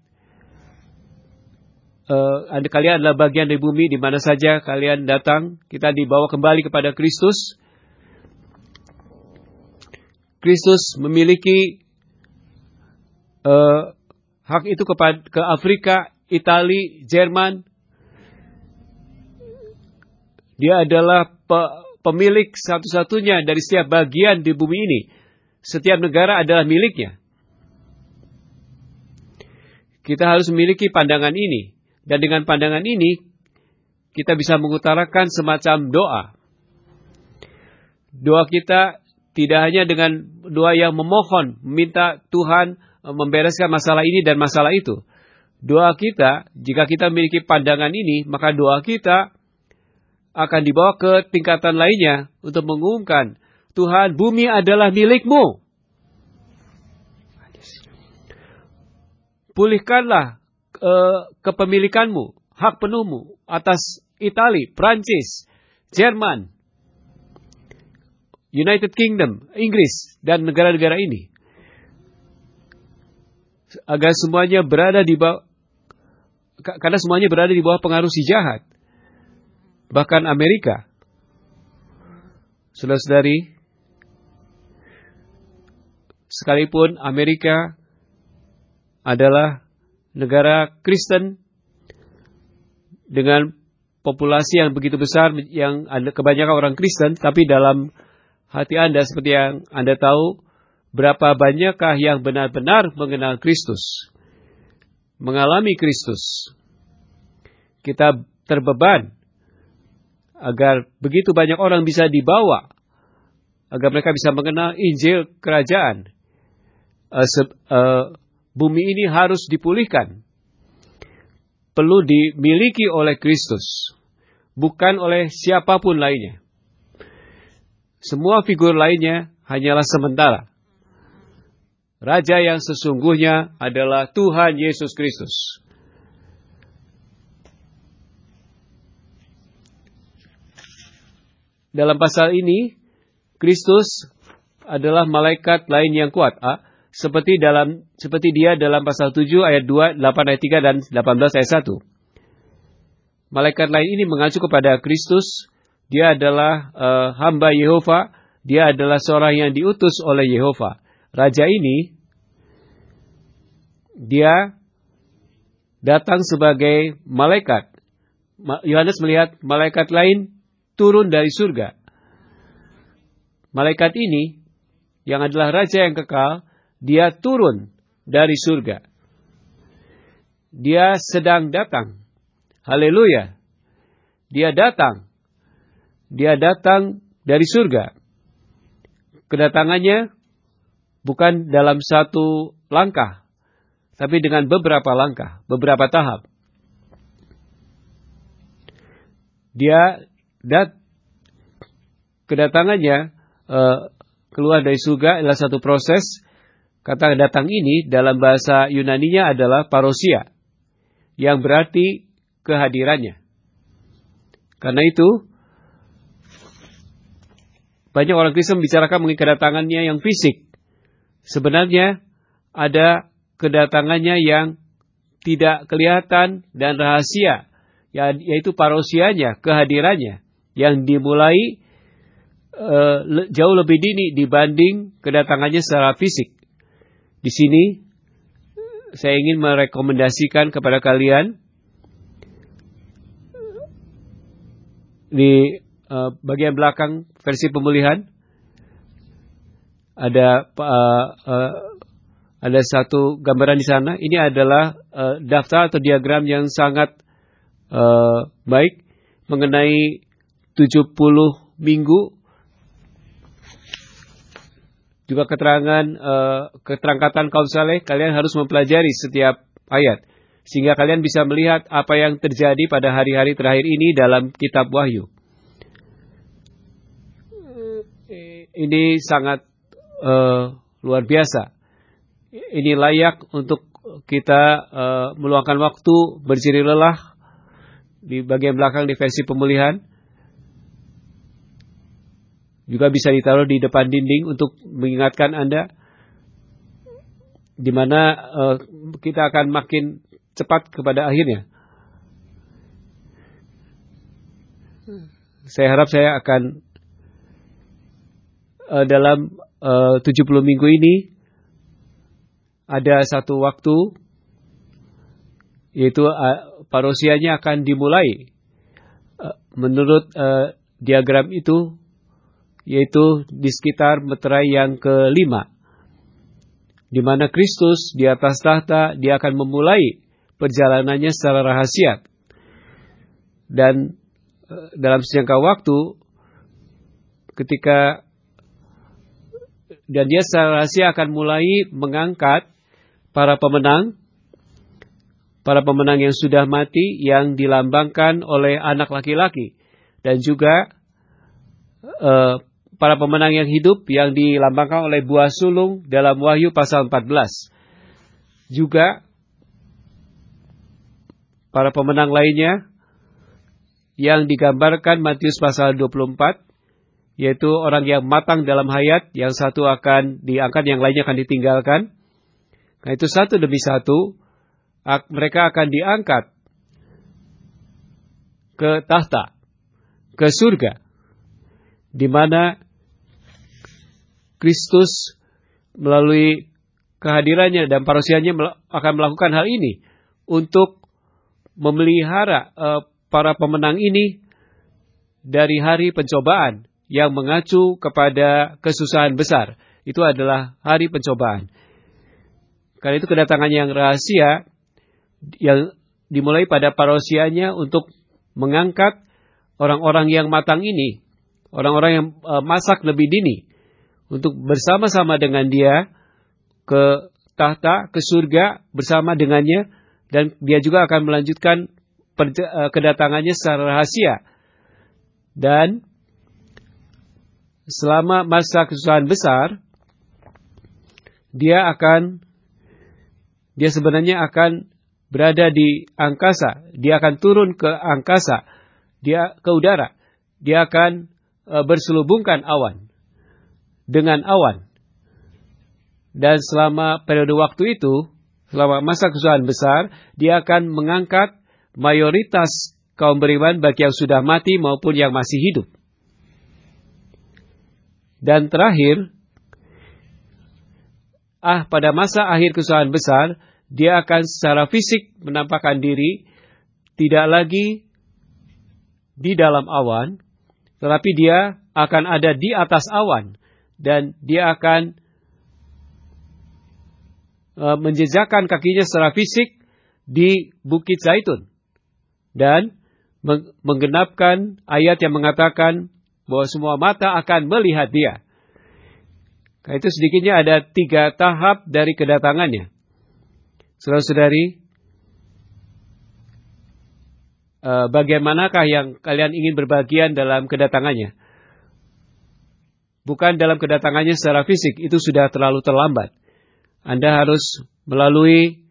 kalian adalah bagian dari bumi, di mana saja kalian datang, kita dibawa kembali kepada Kristus. Kristus memiliki hak itu ke Afrika, Italia, Jerman. Dia adalah pemilik satu-satunya dari setiap bagian di bumi ini. Setiap negara adalah miliknya. Kita harus memiliki pandangan ini. Dan dengan pandangan ini, kita bisa mengutarakan semacam doa. Doa kita tidak hanya dengan doa yang memohon, meminta Tuhan membereskan masalah ini dan masalah itu. Doa kita, jika kita memiliki pandangan ini, maka doa kita akan dibawa ke tingkatan lainnya untuk mengumumkan, Tuhan, bumi adalah milik-Mu. Pulihkanlah kepemilikan-Mu, hak penuh-Mu atas Italia, Prancis, Jerman, United Kingdom, Inggris, dan negara-negara ini. Agar semuanya berada di bawah, karena semuanya berada di bawah pengaruh si jahat. Bahkan Amerika. Saudara-saudari, sekalipun Amerika adalah negara Kristen dengan populasi yang begitu besar, yang ada kebanyakan orang Kristen, tapi dalam hati Anda, seperti yang Anda tahu, berapa banyakkah yang benar-benar mengenal Kristus, mengalami Kristus? Kita terbeban agar begitu banyak orang bisa dibawa, agar mereka bisa mengenal Injil Kerajaan. Bumi ini harus dipulihkan. Perlu dimiliki oleh Kristus, bukan oleh siapapun lainnya. Semua figur lainnya hanyalah sementara. Raja yang sesungguhnya adalah Tuhan Yesus Kristus. Dalam pasal ini, Kristus adalah malaikat lain yang kuat. Seperti dia dalam pasal 7 ayat 2, 8 ayat 3 dan 18 ayat 1. Malaikat lain ini mengacu kepada Kristus. Dia adalah hamba Yehova. Dia adalah seorang yang diutus oleh Yehova. Raja ini, dia datang sebagai malaikat. Yohanes melihat malaikat lain turun dari surga. Malaikat ini, yang adalah raja yang kekal, dia turun dari surga. Dia sedang datang. Haleluya. Dia datang. Dia datang dari surga. Kedatangannya bukan dalam satu langkah, tapi dengan beberapa langkah, beberapa tahap. Kedatangannya keluar dari surga adalah satu proses. Kata datang ini dalam bahasa Yunaninya adalah parousia, yang berarti kehadirannya. Karena itu, banyak orang Kristen membicarakan mengenai kedatangannya yang fisik. Sebenarnya ada kedatangannya yang tidak kelihatan dan rahasia, yaitu parousianya, kehadirannya, yang dimulai jauh lebih dini dibanding kedatangannya secara fisik. Di sini saya ingin merekomendasikan kepada kalian di bagian belakang versi pemulihan ada satu gambaran di sana. Ini adalah daftar atau diagram yang sangat baik mengenai 70 minggu. Juga keterangkatan kaum saleh, kalian harus mempelajari setiap ayat sehingga kalian bisa melihat apa yang terjadi pada hari-hari terakhir ini dalam kitab Wahyu. Ini sangat luar biasa. Ini layak untuk kita meluangkan waktu berjeri lelah di bagian belakang di versi pemulihan. Juga bisa ditaruh di depan dinding untuk mengingatkan Anda di mana kita akan makin cepat kepada akhirnya. Saya harap saya akan dalam 70 minggu ini ada satu waktu, yaitu parosianya akan dimulai menurut diagram itu, yaitu di sekitar meterai yang kelima, di mana Kristus di atas tahta, dia akan memulai perjalanannya secara rahasia. Dan dalam sejangka waktu, dan dia secara rahasia akan mulai mengangkat para pemenang yang sudah mati, yang dilambangkan oleh anak laki-laki, dan juga para pemenang yang hidup yang dilambangkan oleh buah sulung dalam Wahyu pasal 14. Juga para pemenang lainnya yang digambarkan Matius pasal 24, yaitu orang yang matang dalam hayat, yang satu akan diangkat, yang lainnya akan ditinggalkan. Nah, itu satu demi satu mereka akan diangkat ke tahta, ke surga, di mana Kristus melalui kehadirannya dan parosiannya akan melakukan hal ini untuk memelihara para pemenang ini dari hari pencobaan yang mengacu kepada kesusahan besar. Itu adalah hari pencobaan. Karena itu kedatangan yang rahasia yang dimulai pada parosianya untuk mengangkat orang-orang yang matang ini, orang-orang yang masak lebih dini, untuk bersama-sama dengan dia ke tahta, ke surga bersama dengannya, dan dia juga akan melanjutkan kedatangannya secara rahasia. Dan selama masa kesusahan besar, dia sebenarnya akan berada di angkasa. Dia akan turun ke angkasa, dia ke udara. Dia akan berselubungkan awan dengan awan. Dan selama periode waktu itu, selama masa kesusahan besar, dia akan mengangkat mayoritas kaum beriman, baik yang sudah mati maupun yang masih hidup. Dan terakhir, pada masa akhir kesusahan besar, dia akan secara fisik menampakkan diri tidak lagi di dalam awan, tetapi dia akan ada di atas awan. Dan dia akan menjejakkan kakinya secara fisik di Bukit Zaitun. Dan menggenapkan ayat yang mengatakan bahwa semua mata akan melihat dia. Nah, itu sedikitnya ada 3 tahap dari kedatangannya. Saudara-saudari, bagaimanakah yang kalian ingin berbagian dalam kedatangannya? Bukan dalam kedatangannya secara fisik, itu sudah terlalu terlambat. Anda harus melalui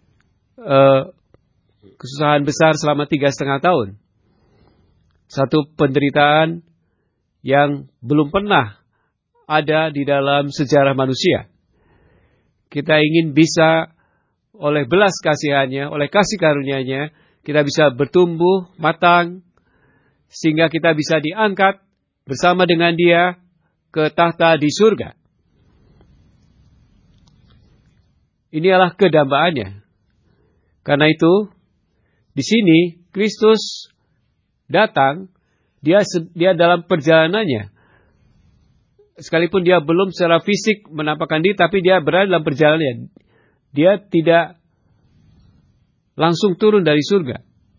kesusahan besar selama 3,5 tahun. Satu penderitaan yang belum pernah ada di dalam sejarah manusia. Kita ingin bisa oleh belas kasihannya, oleh kasih karunia-Nya, kita bisa bertumbuh matang, sehingga kita bisa diangkat bersama dengan Dia ke tahta di surga. Inilah kedambaannya. Karena itu, di sini Kristus datang, dia dalam perjalanannya. Sekalipun dia belum secara fisik menampakkan diri, tapi dia berada dalam perjalanannya. Dia tidak langsung turun dari surga.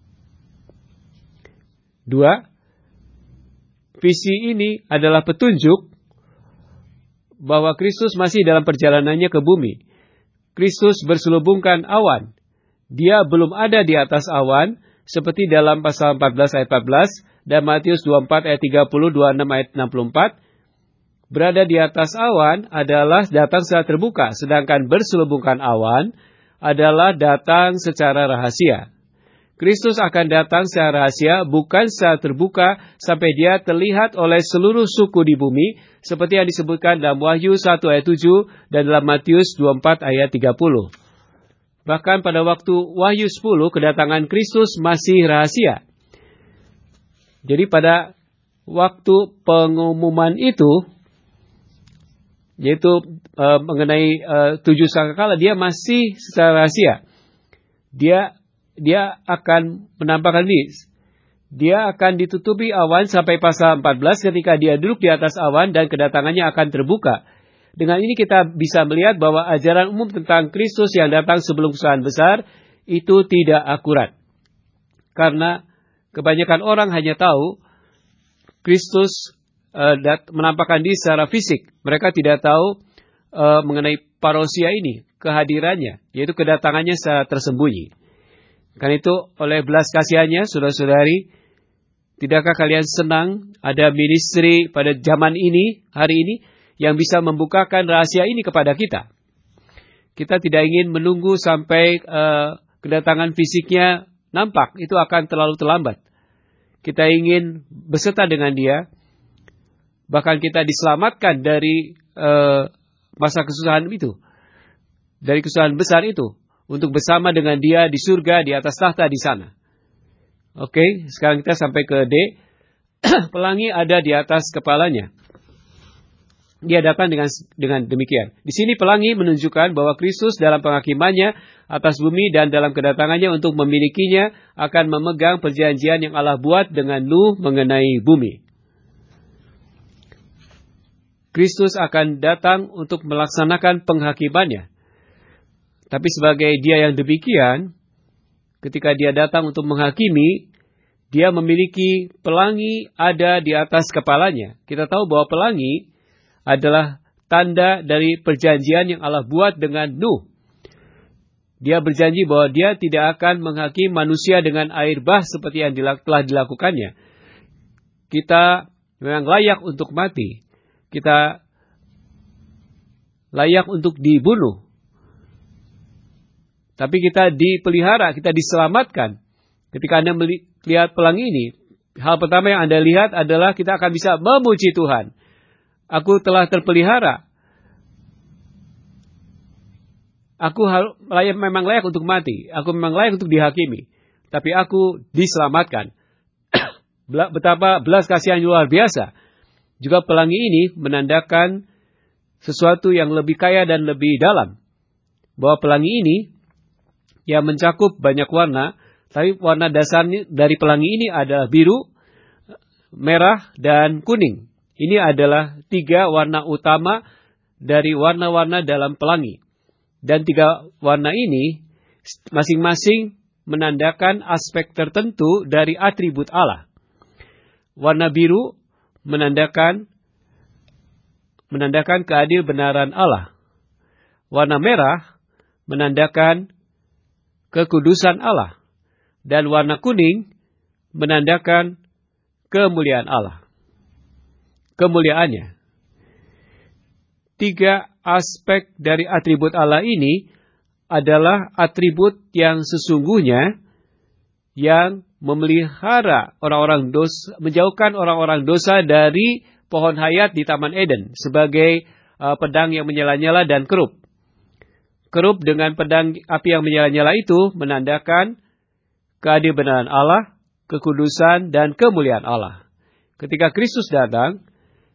2. Visi ini adalah petunjuk bahwa Kristus masih dalam perjalanannya ke bumi. Kristus berselubungkan awan. Dia belum ada di atas awan, seperti dalam pasal 14 ayat 14, dan Matius 24 ayat 30, 26 ayat 64. Berada di atas awan adalah datang secara terbuka, sedangkan berselubungkan awan adalah datang secara rahasia. Kristus akan datang secara rahasia, bukan secara terbuka, sampai dia terlihat oleh seluruh suku di bumi, seperti yang disebutkan dalam Wahyu 1 ayat 7 dan dalam Matius 24 ayat 30. Bahkan pada waktu Wahyu 10, kedatangan Kristus masih rahasia. Jadi pada waktu pengumuman itu, yaitu mengenai 7 sangkakala, dia masih secara rahasia. Dia akan menampakkan diri. Dia akan ditutupi awan sampai pasal 14 ketika dia duduk di atas awan dan kedatangannya akan terbuka. Dengan ini kita bisa melihat bahwa ajaran umum tentang Kristus yang datang sebelum kesusahan besar itu tidak akurat. Karena kebanyakan orang hanya tahu Kristus menampakkan diri secara fisik. Mereka tidak tahu mengenai parousia ini, kehadirannya, yaitu kedatangannya secara tersembunyi. Karena itu oleh belas kasihannya, saudara-saudari, tidakkah kalian senang ada ministry pada zaman ini, hari ini, yang bisa membukakan rahasia ini kepada kita? Kita tidak ingin menunggu sampai kedatangan fisiknya nampak, itu akan terlalu terlambat. Kita ingin beserta dengan dia, bahkan kita diselamatkan dari masa kesusahan itu, dari kesusahan besar itu, untuk bersama dengan dia di surga, di atas tahta di sana. Oke, sekarang kita sampai ke D. Pelangi ada di atas kepalanya. Dia datang dengan demikian. Di sini pelangi menunjukkan bahwa Kristus dalam penghakimannya atas bumi dan dalam kedatangannya untuk memilikinya akan memegang perjanjian yang Allah buat dengan Nuh mengenai bumi. Kristus akan datang untuk melaksanakan penghakimannya. Tapi sebagai dia yang demikian, ketika dia datang untuk menghakimi, dia memiliki pelangi ada di atas kepalanya. Kita tahu bahwa pelangi adalah tanda dari perjanjian yang Allah buat dengan Nuh. Dia berjanji bahwa dia tidak akan menghakimi manusia dengan air bah seperti yang telah dilakukannya. Kita memang layak untuk mati. Kita layak untuk dibunuh. Tapi kita dipelihara, kita diselamatkan. Ketika Anda melihat pelangi ini, hal pertama yang Anda lihat adalah kita akan bisa memuji Tuhan. Aku telah terpelihara. Aku memang layak untuk mati. Aku memang layak untuk dihakimi. Tapi aku diselamatkan. Betapa belas kasihan luar biasa. Juga pelangi ini menandakan sesuatu yang lebih kaya dan lebih dalam. Bahwa pelangi ini yang mencakup banyak warna, tapi warna dasarnya dari pelangi ini adalah biru, merah, dan kuning. Ini adalah 3 warna utama dari warna-warna dalam pelangi. Dan 3 warna ini masing-masing menandakan aspek tertentu dari atribut Allah. Warna biru menandakan keadil-benaran Allah. Warna merah menandakan kekudusan Allah. Dan warna kuning menandakan kemuliaan Allah. Kemuliaannya. 3 aspek dari atribut Allah ini adalah atribut yang sesungguhnya yang memelihara orang-orang dosa, menjauhkan orang-orang dosa dari pohon hayat di Taman Eden sebagai pedang yang menyala-nyala dan kerup. Kerup dengan pedang api yang menyala-nyala itu menandakan keadil-benaran Allah, kekudusan, dan kemuliaan Allah. Ketika Kristus datang,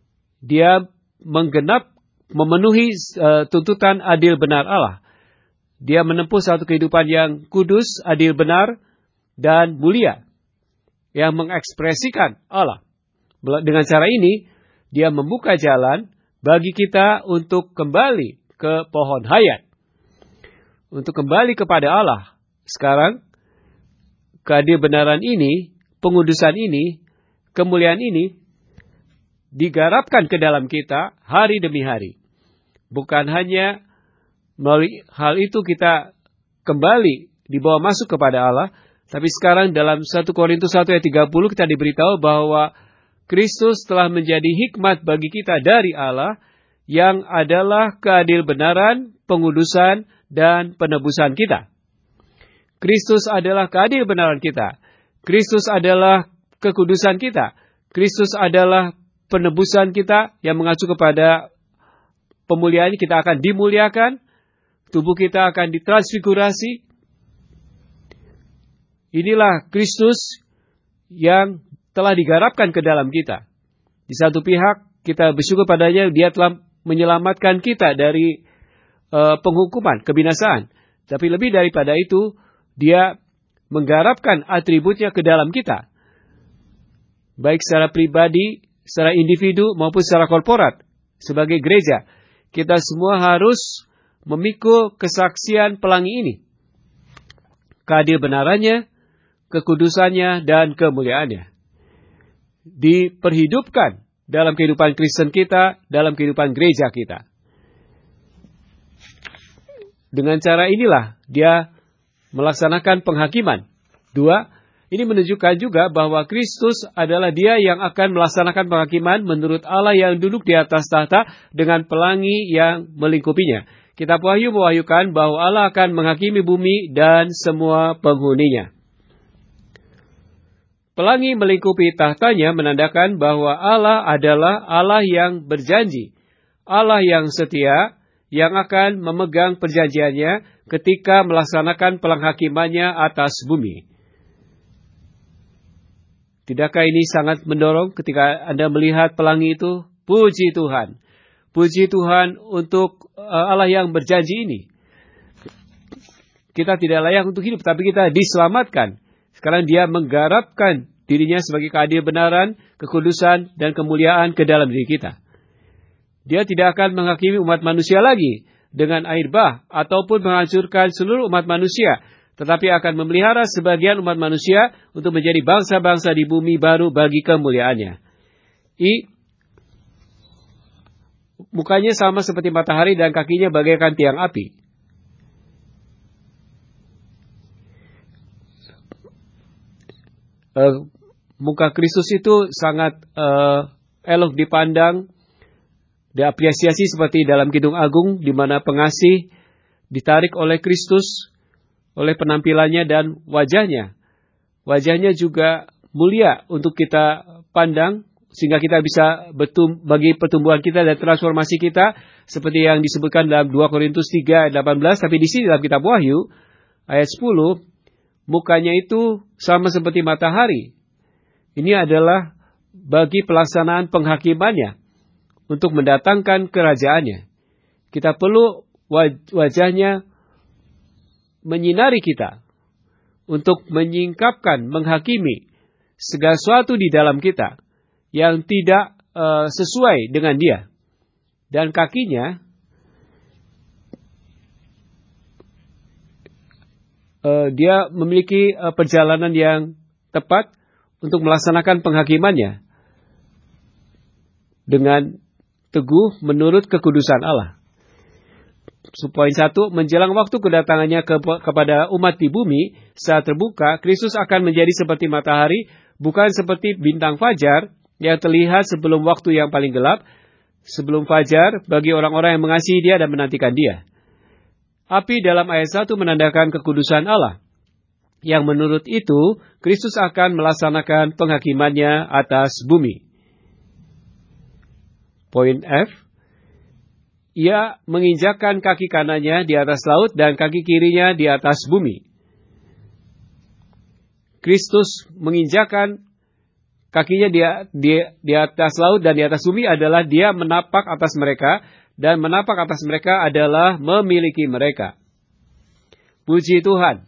dia memenuhi tuntutan adil benar Allah. Dia menempuh satu kehidupan yang kudus, adil, benar, dan mulia, yang mengekspresikan Allah. Dengan cara ini, dia membuka jalan bagi kita untuk kembali ke pohon hayat, untuk kembali kepada Allah. Sekarang, keadil-benaran ini, pengudusan ini, kemuliaan ini, digarapkan ke dalam kita hari demi hari. Bukan hanya melalui hal itu kita kembali dibawa masuk kepada Allah, tapi sekarang dalam 1 Korintus 1 ayat 30 kita diberitahu bahwa Kristus telah menjadi hikmat bagi kita dari Allah, yang adalah keadil-benaran, pengudusan, dan penebusan kita. Kristus adalah keadil-benaran kita. Kristus adalah kekudusan kita. Kristus adalah penebusan kita yang mengacu kepada pemuliaan. Kita akan dimuliakan. Tubuh kita akan ditransfigurasi. Inilah Kristus yang telah digarapkan ke dalam kita. Di satu pihak kita bersyukur padanya, dia telah menyelamatkan kita dari penghukuman, kebinasaan. Tapi lebih daripada itu, dia menggarapkan atributnya ke dalam kita. Baik secara pribadi, secara individu, maupun secara korporat. Sebagai gereja, kita semua harus memikul kesaksian pelangi ini. Keadil-benarannya, kekudusannya, dan kemuliaannya. Diperhidupkan dalam kehidupan Kristen kita, dalam kehidupan gereja kita. Dengan cara inilah dia melaksanakan penghakiman. 2, ini menunjukkan juga bahwa Kristus adalah dia yang akan melaksanakan penghakiman menurut Allah yang duduk di atas tahta dengan pelangi yang melingkupinya. Kitab Wahyu mewahyukan bahwa Allah akan menghakimi bumi dan semua penghuninya. Pelangi melingkupi tahtanya menandakan bahwa Allah adalah Allah yang berjanji, Allah yang setia, yang akan memegang perjanjiannya ketika melaksanakan penghakimannya atas bumi. Tidakkah ini sangat mendorong ketika Anda melihat pelangi itu? Puji Tuhan. Puji Tuhan untuk Allah yang berjanji ini. Kita tidak layak untuk hidup, tapi kita diselamatkan. Sekarang dia menggarapkan dirinya sebagai keadil benaran, kekudusan, dan kemuliaan ke dalam diri kita. Dia tidak akan menghakimi umat manusia lagi dengan air bah, ataupun menghancurkan seluruh umat manusia, tetapi akan memelihara sebagian umat manusia untuk menjadi bangsa-bangsa di bumi baru bagi kemuliaannya. Mukanya sama seperti matahari dan kakinya bagaikan tiang api. Muka Kristus itu sangat elok dipandang, diapresiasi seperti dalam Kidung Agung, di mana pengasih ditarik oleh Kristus, oleh penampilannya dan wajahnya. Wajahnya juga mulia untuk kita pandang, sehingga kita bisa bagi pertumbuhan kita dan transformasi kita, seperti yang disebutkan dalam 2 Korintus 3 ayat 18, tapi di sini dalam kitab Wahyu ayat 10, mukanya itu sama seperti matahari. Ini adalah bagi pelaksanaan penghakimannya, untuk mendatangkan kerajaannya. Kita perlu wajahnya menyinari kita, untuk menyingkapkan, menghakimi segala sesuatu di dalam kita yang tidak sesuai dengan dia. Dan kakinya dia memiliki perjalanan yang tepat untuk melaksanakan penghakimannya dengan teguh menurut kekudusan Allah. Poin 1, menjelang waktu kedatangannya kepada umat di bumi, saat terbuka, Kristus akan menjadi seperti matahari, bukan seperti bintang fajar yang terlihat sebelum waktu yang paling gelap, sebelum fajar bagi orang-orang yang mengasihi dia dan menantikan dia. Api dalam ayat 1 menandakan kekudusan Allah, yang menurut itu Kristus akan melaksanakan penghakimannya atas bumi. Poin F, ia menginjakkan kaki kanannya di atas laut dan kaki kirinya di atas bumi. Kristus menginjakkan kakinya di atas laut dan di atas bumi adalah dia menapak atas mereka, dan menapak atas mereka adalah memiliki mereka. Puji Tuhan.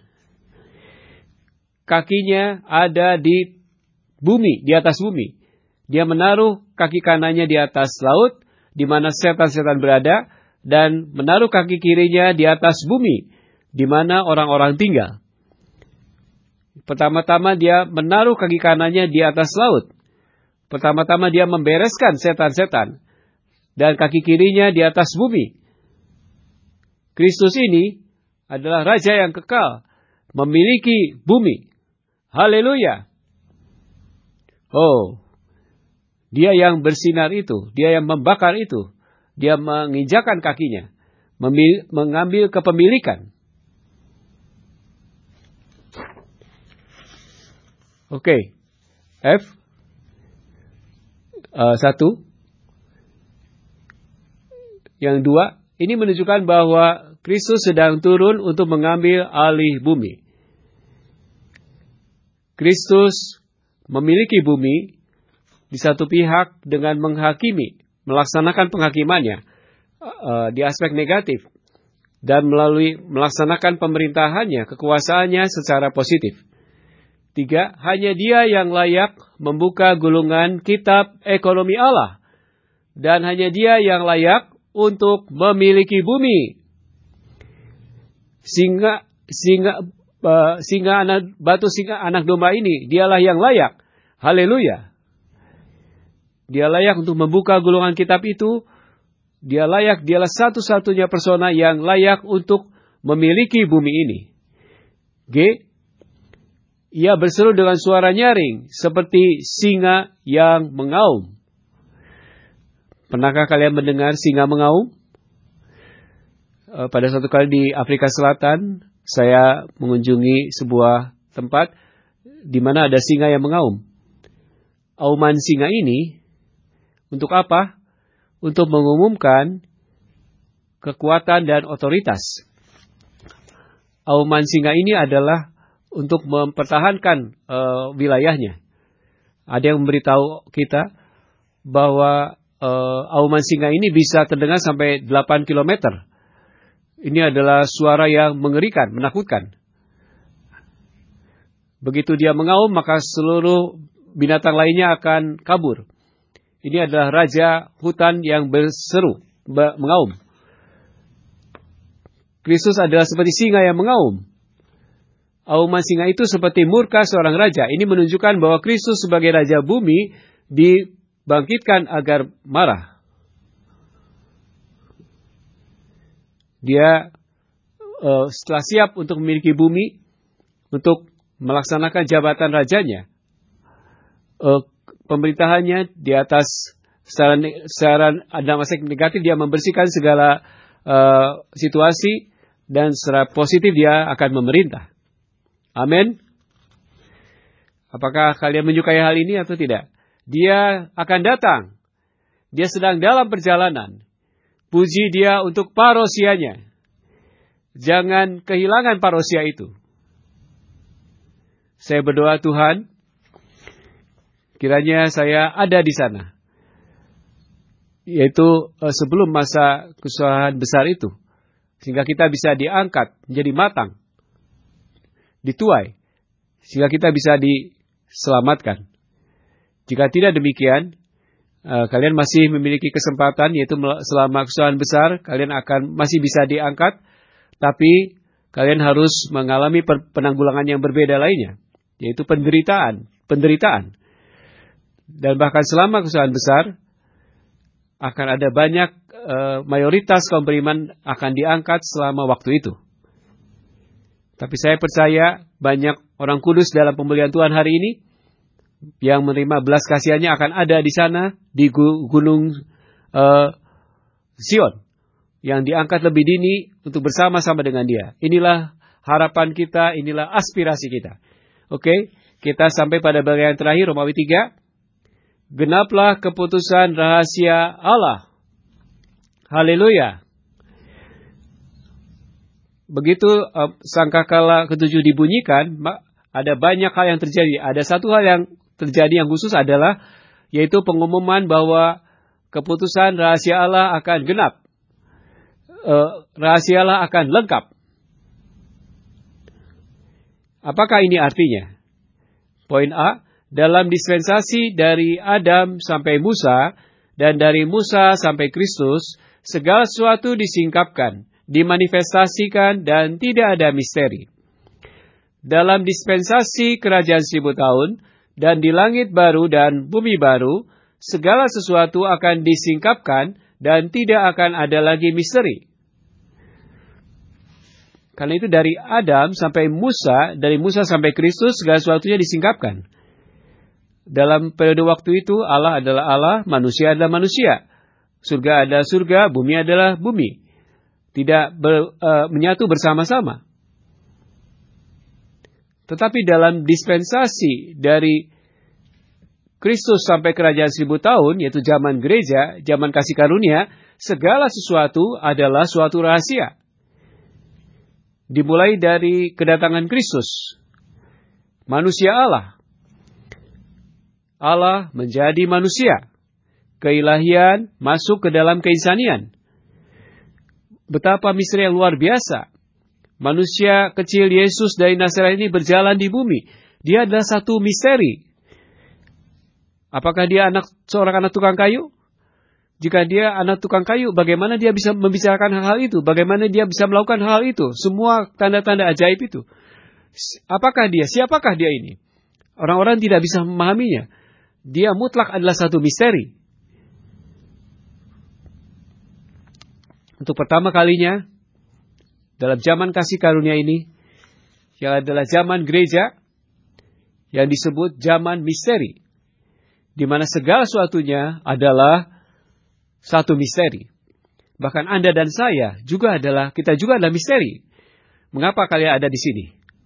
Kakinya ada di bumi, di atas bumi. Dia menaruh kaki kanannya di atas laut, di mana setan-setan berada, dan menaruh kaki kirinya di atas bumi, di mana orang-orang tinggal. Pertama-tama dia menaruh kaki kanannya di atas laut. Pertama-tama dia membereskan setan-setan, dan kaki kirinya di atas bumi. Kristus ini adalah Raja yang kekal, memiliki bumi. Haleluya. Oh, dia yang bersinar itu, dia yang membakar itu, dia menginjakan kakinya, mengambil kepemilikan. Oke, F. 1. Yang 2, ini menunjukkan bahwa Kristus sedang turun untuk mengambil alih bumi. Kristus memiliki bumi di satu pihak dengan menghakimi, melaksanakan penghakimannya di aspek negatif, dan melalui melaksanakan pemerintahannya, kekuasaannya secara positif. 3, hanya Dia yang layak membuka gulungan kitab ekonomi Allah, dan hanya Dia yang layak untuk memiliki bumi. Batu singa anak domba ini, dialah yang layak. Haleluya. Dia layak untuk membuka gulungan kitab itu. Dia layak, dialah satu-satunya persona yang layak untuk memiliki bumi ini. G. Ia berseru dengan suara nyaring, seperti singa yang mengaum. Pernahkah kalian mendengar singa mengaum? Pada suatu kali di Afrika Selatan, saya mengunjungi sebuah tempat di mana ada singa yang mengaum. Auman singa ini untuk apa? Untuk mengumumkan kekuatan dan otoritas. Auman singa ini adalah untuk mempertahankan wilayahnya. Ada yang memberitahu kita bahwa auman singa ini bisa terdengar sampai 8 kilometer. Ini adalah suara yang mengerikan, menakutkan. Begitu dia mengaum, maka seluruh binatang lainnya akan kabur. Ini adalah raja hutan yang berseru, mengaum. Kristus adalah seperti singa yang mengaum. Auman singa itu seperti murka seorang raja. Ini menunjukkan bahwa Kristus sebagai raja bumi dibangkitkan agar marah. Dia setelah siap untuk memiliki bumi, untuk melaksanakan jabatan rajanya, pemerintahannya di atas secara dalam aspek negatif, dia membersihkan segala situasi, dan secara positif dia akan memerintah. Amin. Apakah kalian menyukai hal ini atau tidak? Dia akan datang. Dia sedang dalam perjalanan. Puji Dia untuk parosianya. Jangan kehilangan parosia itu. Saya berdoa, Tuhan, kiranya saya ada di sana. Yaitu sebelum masa kesusahan besar itu. Sehingga kita bisa diangkat menjadi matang. Dituai. Sehingga kita bisa diselamatkan. Jika tidak demikian, kalian masih memiliki kesempatan, yaitu selama kesusahan besar, kalian akan masih bisa diangkat, tapi kalian harus mengalami penanggulangan yang berbeda lainnya, yaitu penderitaan. Dan bahkan selama kesusahan besar, akan ada banyak, mayoritas kaum beriman akan diangkat selama waktu itu. Tapi saya percaya banyak orang kudus dalam pemulihan Tuhan hari ini, yang menerima belas kasihannya akan ada di sana, di gunung Sion, yang diangkat lebih dini untuk bersama-sama dengan Dia. Inilah harapan kita, inilah aspirasi kita. Oke, kita sampai pada bagian terakhir, Romawi 3. Genaplah keputusan rahasia Allah. Haleluya. Begitu sangkakala ketujuh dibunyikan, ada banyak hal yang terjadi. Ada satu hal yang terjadi yang khusus adalah, yaitu pengumuman bahwa keputusan rahasia Allah akan genap. Rahasia Allah akan lengkap. Apakah ini artinya? Poin A, dalam dispensasi dari Adam sampai Musa, dan dari Musa sampai Kristus, segala sesuatu disingkapkan, dimanifestasikan, dan tidak ada misteri. Dalam dispensasi kerajaan 1000 tahun, dan di langit baru dan bumi baru, segala sesuatu akan disingkapkan, dan tidak akan ada lagi misteri. Karena itu dari Adam sampai Musa, dari Musa sampai Kristus, segala sesuatunya disingkapkan. Dalam periode waktu itu, Allah adalah Allah, manusia adalah manusia. Surga adalah surga, bumi adalah bumi. Tidak menyatu bersama-sama. Tetapi dalam dispensasi dari Kristus sampai kerajaan 1000 tahun, yaitu zaman gereja, zaman kasih karunia, segala sesuatu adalah suatu rahasia. Dimulai dari kedatangan Kristus, manusia Allah. Allah menjadi manusia. Keilahian masuk ke dalam keinsanian. Betapa misteri yang luar biasa. Manusia kecil Yesus dari Nazaret ini berjalan di bumi. Dia adalah satu misteri. Apakah dia seorang anak tukang kayu? Jika dia anak tukang kayu, bagaimana dia bisa membicarakan hal-hal itu? Bagaimana dia bisa melakukan hal itu? Semua tanda-tanda ajaib itu. Apakah dia? Siapakah dia ini? Orang-orang tidak bisa memahaminya. Dia mutlak adalah satu misteri. Untuk pertama kalinya, dalam zaman kasih karunia ini, yang adalah zaman gereja, yang disebut zaman misteri, di mana segala sesuatunya adalah satu misteri. Bahkan Anda dan saya kita juga adalah misteri. Mengapa kalian ada di sini?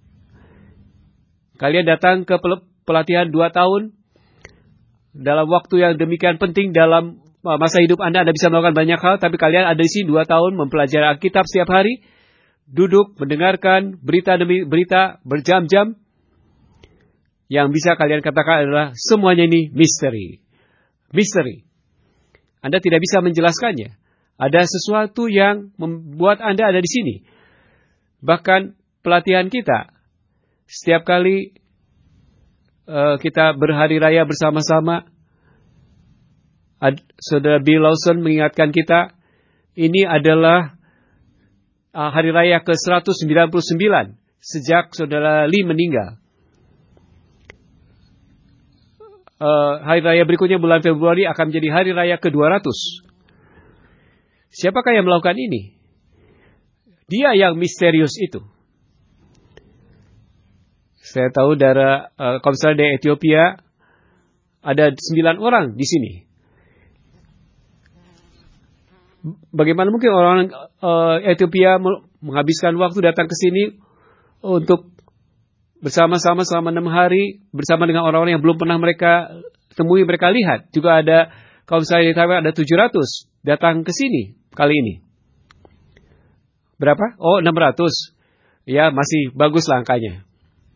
Kalian datang ke pelatihan 2 tahun, dalam waktu yang demikian penting dalam masa hidup Anda bisa melakukan banyak hal, tapi kalian ada di sini 2 tahun mempelajari Alkitab setiap hari, duduk mendengarkan berita demi berita berjam-jam. Yang bisa kalian katakan adalah semuanya ini misteri. Misteri. Anda tidak bisa menjelaskannya. Ada sesuatu yang membuat Anda ada di sini. Bahkan pelatihan kita, setiap kali kita berhari raya bersama-sama, Saudara Bill Lawson mengingatkan kita, ini adalah hari raya ke-199 sejak Saudara Lee meninggal. Hari raya berikutnya bulan Februari akan menjadi hari raya ke-200. Siapakah yang melakukan ini? Dia yang misterius itu. Saya tahu dari konsul di Ethiopia ada 9 orang di sini. Bagaimana mungkin orang Ethiopia menghabiskan waktu datang ke sini untuk bersama-sama selama 6 hari bersama dengan orang-orang yang belum pernah mereka temui, mereka lihat. Juga ada, kalau saya di Taiwan ada 700 datang ke sini kali ini. Berapa? Oh, 600. Ya, masih bagus lah angkanya.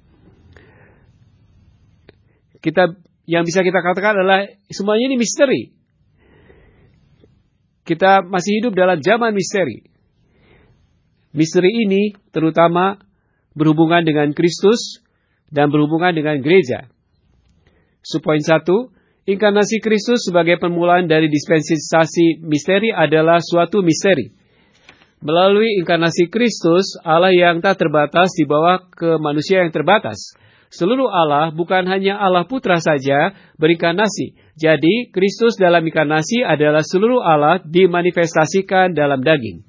Yang bisa kita katakan adalah semuanya ini misteri. Kita masih hidup dalam zaman misteri. Misteri ini terutama berhubungan dengan Kristus dan berhubungan dengan gereja. Poin 1, inkarnasi Kristus sebagai permulaan dari dispensasi misteri adalah suatu misteri. Melalui inkarnasi Kristus, Allah yang tak terbatas dibawa ke manusia yang terbatas. Seluruh Allah, bukan hanya Allah Putra saja, berinkarnasi. Jadi, Kristus dalam inkarnasi adalah seluruh Allah dimanifestasikan dalam daging.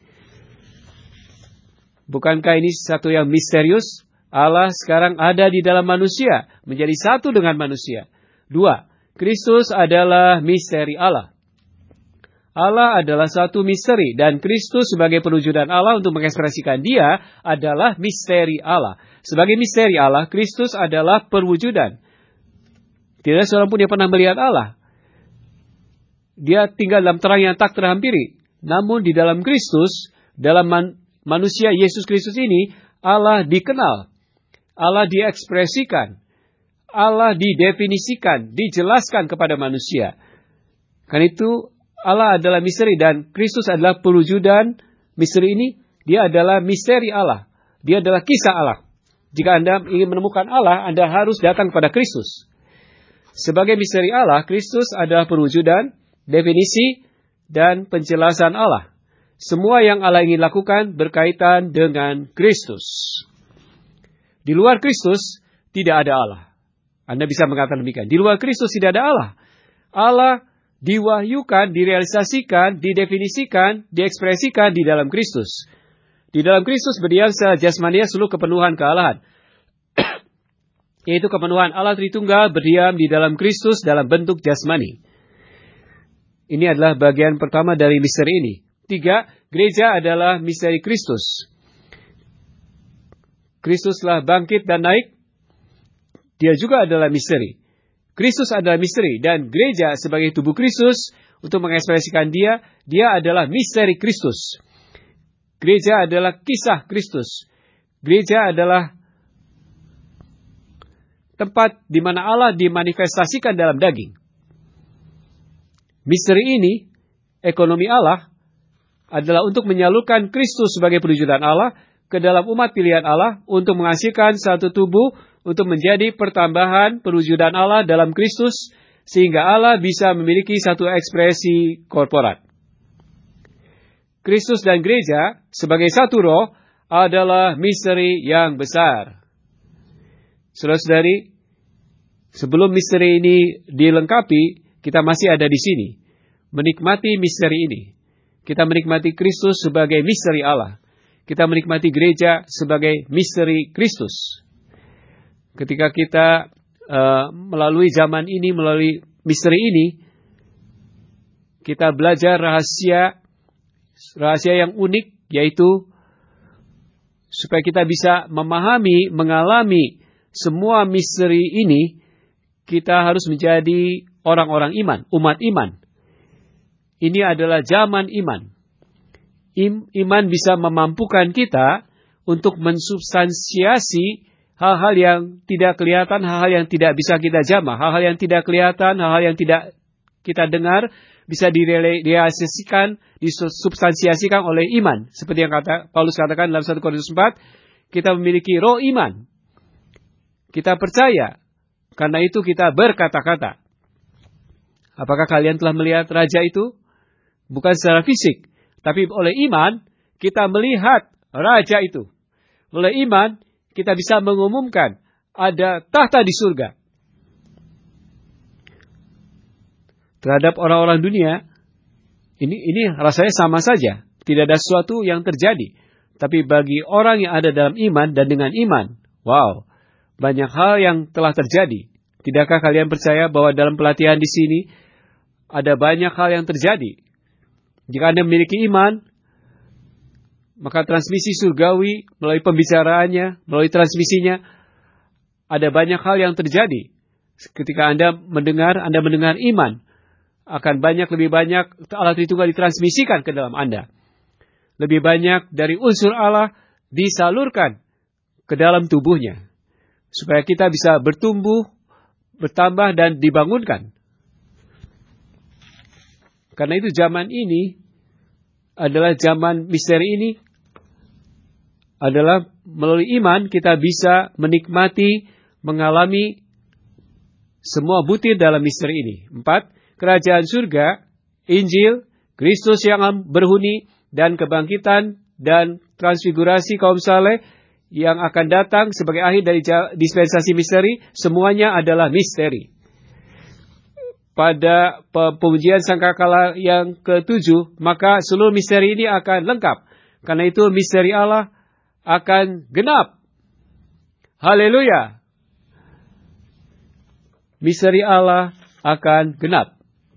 Bukankah ini satu yang misterius? Allah sekarang ada di dalam manusia, menjadi satu dengan manusia. 2, Kristus adalah misteri Allah. Allah adalah satu misteri, dan Kristus sebagai perwujudan Allah untuk mengekspresikan Dia adalah misteri Allah. Sebagai misteri Allah, Kristus adalah perwujudan. Tidak seorang pun yang pernah melihat Allah. Dia tinggal dalam terang yang tak terhampiri. Namun di dalam Kristus, dalam manusia Yesus Kristus ini, Allah dikenal, Allah diekspresikan, Allah didefinisikan, dijelaskan kepada manusia. Karena itu Allah adalah misteri dan Kristus adalah perwujudan misteri ini. Dia adalah misteri Allah. Dia adalah kisah Allah. Jika Anda ingin menemukan Allah, Anda harus datang kepada Kristus. Sebagai misteri Allah, Kristus adalah perwujudan, definisi, dan penjelasan Allah. Semua yang Allah ingin lakukan berkaitan dengan Kristus. Di luar Kristus, tidak ada Allah. Anda bisa mengatakan demikian. Di luar Kristus tidak ada Allah. Allah diwahyukan, direalisasikan, didefinisikan, diekspresikan di dalam Kristus. Di dalam Kristus berdiam secara jasmania seluruh kepenuhan kealahan. Yaitu kepenuhan Allah Tritunggal berdiam di dalam Kristus dalam bentuk jasmani. Ini adalah bagian pertama dari misteri ini. 3, gereja adalah misteri Kristus. Kristus telah bangkit dan naik. Dia juga adalah misteri. Kristus adalah misteri. Dan gereja sebagai tubuh Kristus untuk mengekspresikan dia adalah misteri Kristus. Gereja adalah kisah Kristus. Gereja adalah tempat di mana Allah dimanifestasikan dalam daging. Misteri ini, ekonomi Allah, adalah untuk menyalurkan Kristus sebagai perwujudan Allah ke dalam umat pilihan Allah untuk menghasilkan satu tubuh untuk menjadi pertambahan perwujudan Allah dalam Kristus sehingga Allah bisa memiliki satu ekspresi korporat. Kristus dan gereja sebagai satu roh adalah misteri yang besar. Saudara-saudari, sebelum misteri ini dilengkapi, kita masih ada di sini. Menikmati misteri ini. Kita menikmati Kristus sebagai misteri Allah. Kita menikmati gereja sebagai misteri Kristus. Ketika kita melalui zaman ini, melalui misteri ini, kita belajar rahasia yang unik, yaitu supaya kita bisa memahami, mengalami semua misteri ini, kita harus menjadi orang-orang iman, umat iman. Ini adalah zaman iman. Iman bisa memampukan kita untuk mensubstansiasi hal-hal yang tidak kelihatan, hal-hal yang tidak bisa kita jamah, hal-hal yang tidak kelihatan, hal-hal yang tidak kita dengar, bisa direalisasikan, disubstansiasikan oleh iman. Seperti yang Paulus katakan dalam 1 Korintus 4, kita memiliki roh iman. Kita percaya, karena itu kita berkata-kata. Apakah kalian telah melihat raja itu? Bukan secara fisik, tapi oleh iman, kita melihat raja itu. Oleh iman, kita bisa mengumumkan ada tahta di surga. Terhadap orang-orang dunia, ini rasanya sama saja. Tidak ada sesuatu yang terjadi. Tapi bagi orang yang ada dalam iman dan dengan iman, wow, banyak hal yang telah terjadi. Tidakkah kalian percaya bahwa dalam pelatihan di sini ada banyak hal yang terjadi? Jika Anda memiliki iman, maka transmisi surgawi melalui pembicaraannya, melalui transmisinya, ada banyak hal yang terjadi. Ketika Anda mendengar iman, akan lebih banyak Allah Tritunggal ditransmisikan ke dalam Anda. Lebih banyak dari unsur Allah disalurkan ke dalam tubuhnya. Supaya kita bisa bertumbuh, bertambah, dan dibangunkan. Karena itu zaman ini adalah zaman misteri ini. Adalah melalui iman kita bisa menikmati, mengalami semua butir dalam misteri ini. 4. Kerajaan surga, Injil, Kristus yang berhuni, dan kebangkitan dan transfigurasi kaum saleh yang akan datang sebagai akhir dari dispensasi misteri, semuanya adalah misteri. Pada pemujian sangkakala yang ke-7, maka seluruh misteri ini akan lengkap. Karena itu misteri Allah akan genap. Haleluya. Misteri Allah akan genap.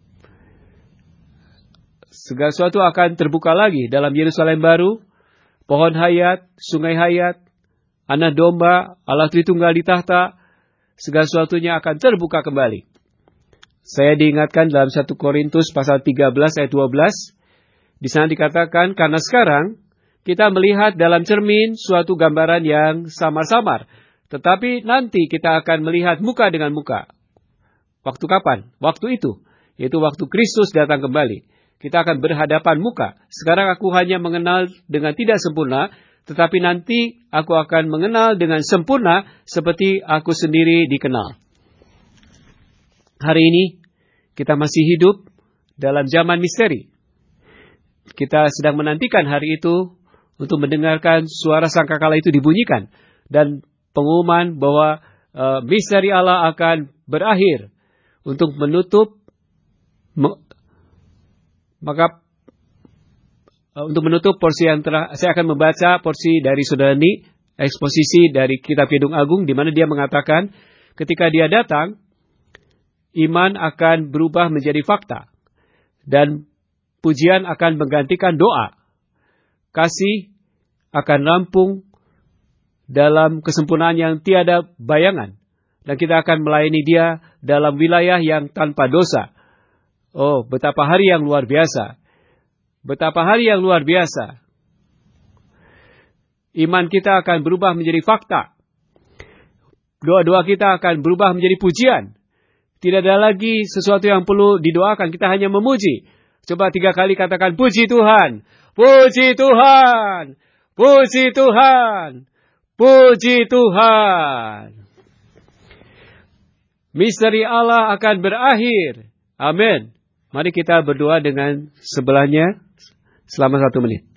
Segala sesuatu akan terbuka lagi dalam Yerusalem baru, pohon hayat, sungai hayat, anak domba, Allah Tritunggal di tahta, segala sesuatunya akan terbuka kembali. Saya diingatkan dalam 1 Korintus pasal 13 ayat 12, di sana dikatakan, karena sekarang kita melihat dalam cermin suatu gambaran yang samar-samar, tetapi nanti kita akan melihat muka dengan muka. Waktu kapan? Waktu itu, yaitu waktu Kristus datang kembali. Kita akan berhadapan muka. Sekarang aku hanya mengenal dengan tidak sempurna, tetapi nanti aku akan mengenal dengan sempurna seperti aku sendiri dikenal. Hari ini kita masih hidup dalam zaman misteri. Kita sedang menantikan hari itu untuk mendengarkan suara sangkakala itu dibunyikan dan pengumuman bahwa misteri Allah akan berakhir untuk menutup untuk menutup porsi yang saya akan membaca porsi dari Saudara Ni, eksposisi dari Kitab Kidung Agung, di mana dia mengatakan ketika dia datang, iman akan berubah menjadi fakta. Dan pujian akan menggantikan doa. Kasih akan rampung dalam kesempurnaan yang tiada bayangan. Dan kita akan melayani dia dalam wilayah yang tanpa dosa. Oh, betapa hari yang luar biasa. Betapa hari yang luar biasa. Iman kita akan berubah menjadi fakta. Doa-doa kita akan berubah menjadi pujian. Tidak ada lagi sesuatu yang perlu didoakan. Kita hanya memuji. Coba 3 kali katakan, puji Tuhan. Puji Tuhan. Puji Tuhan. Puji Tuhan. Misteri Allah akan berakhir. Amin. Mari kita berdoa dengan sebelahnya selama 1 menit.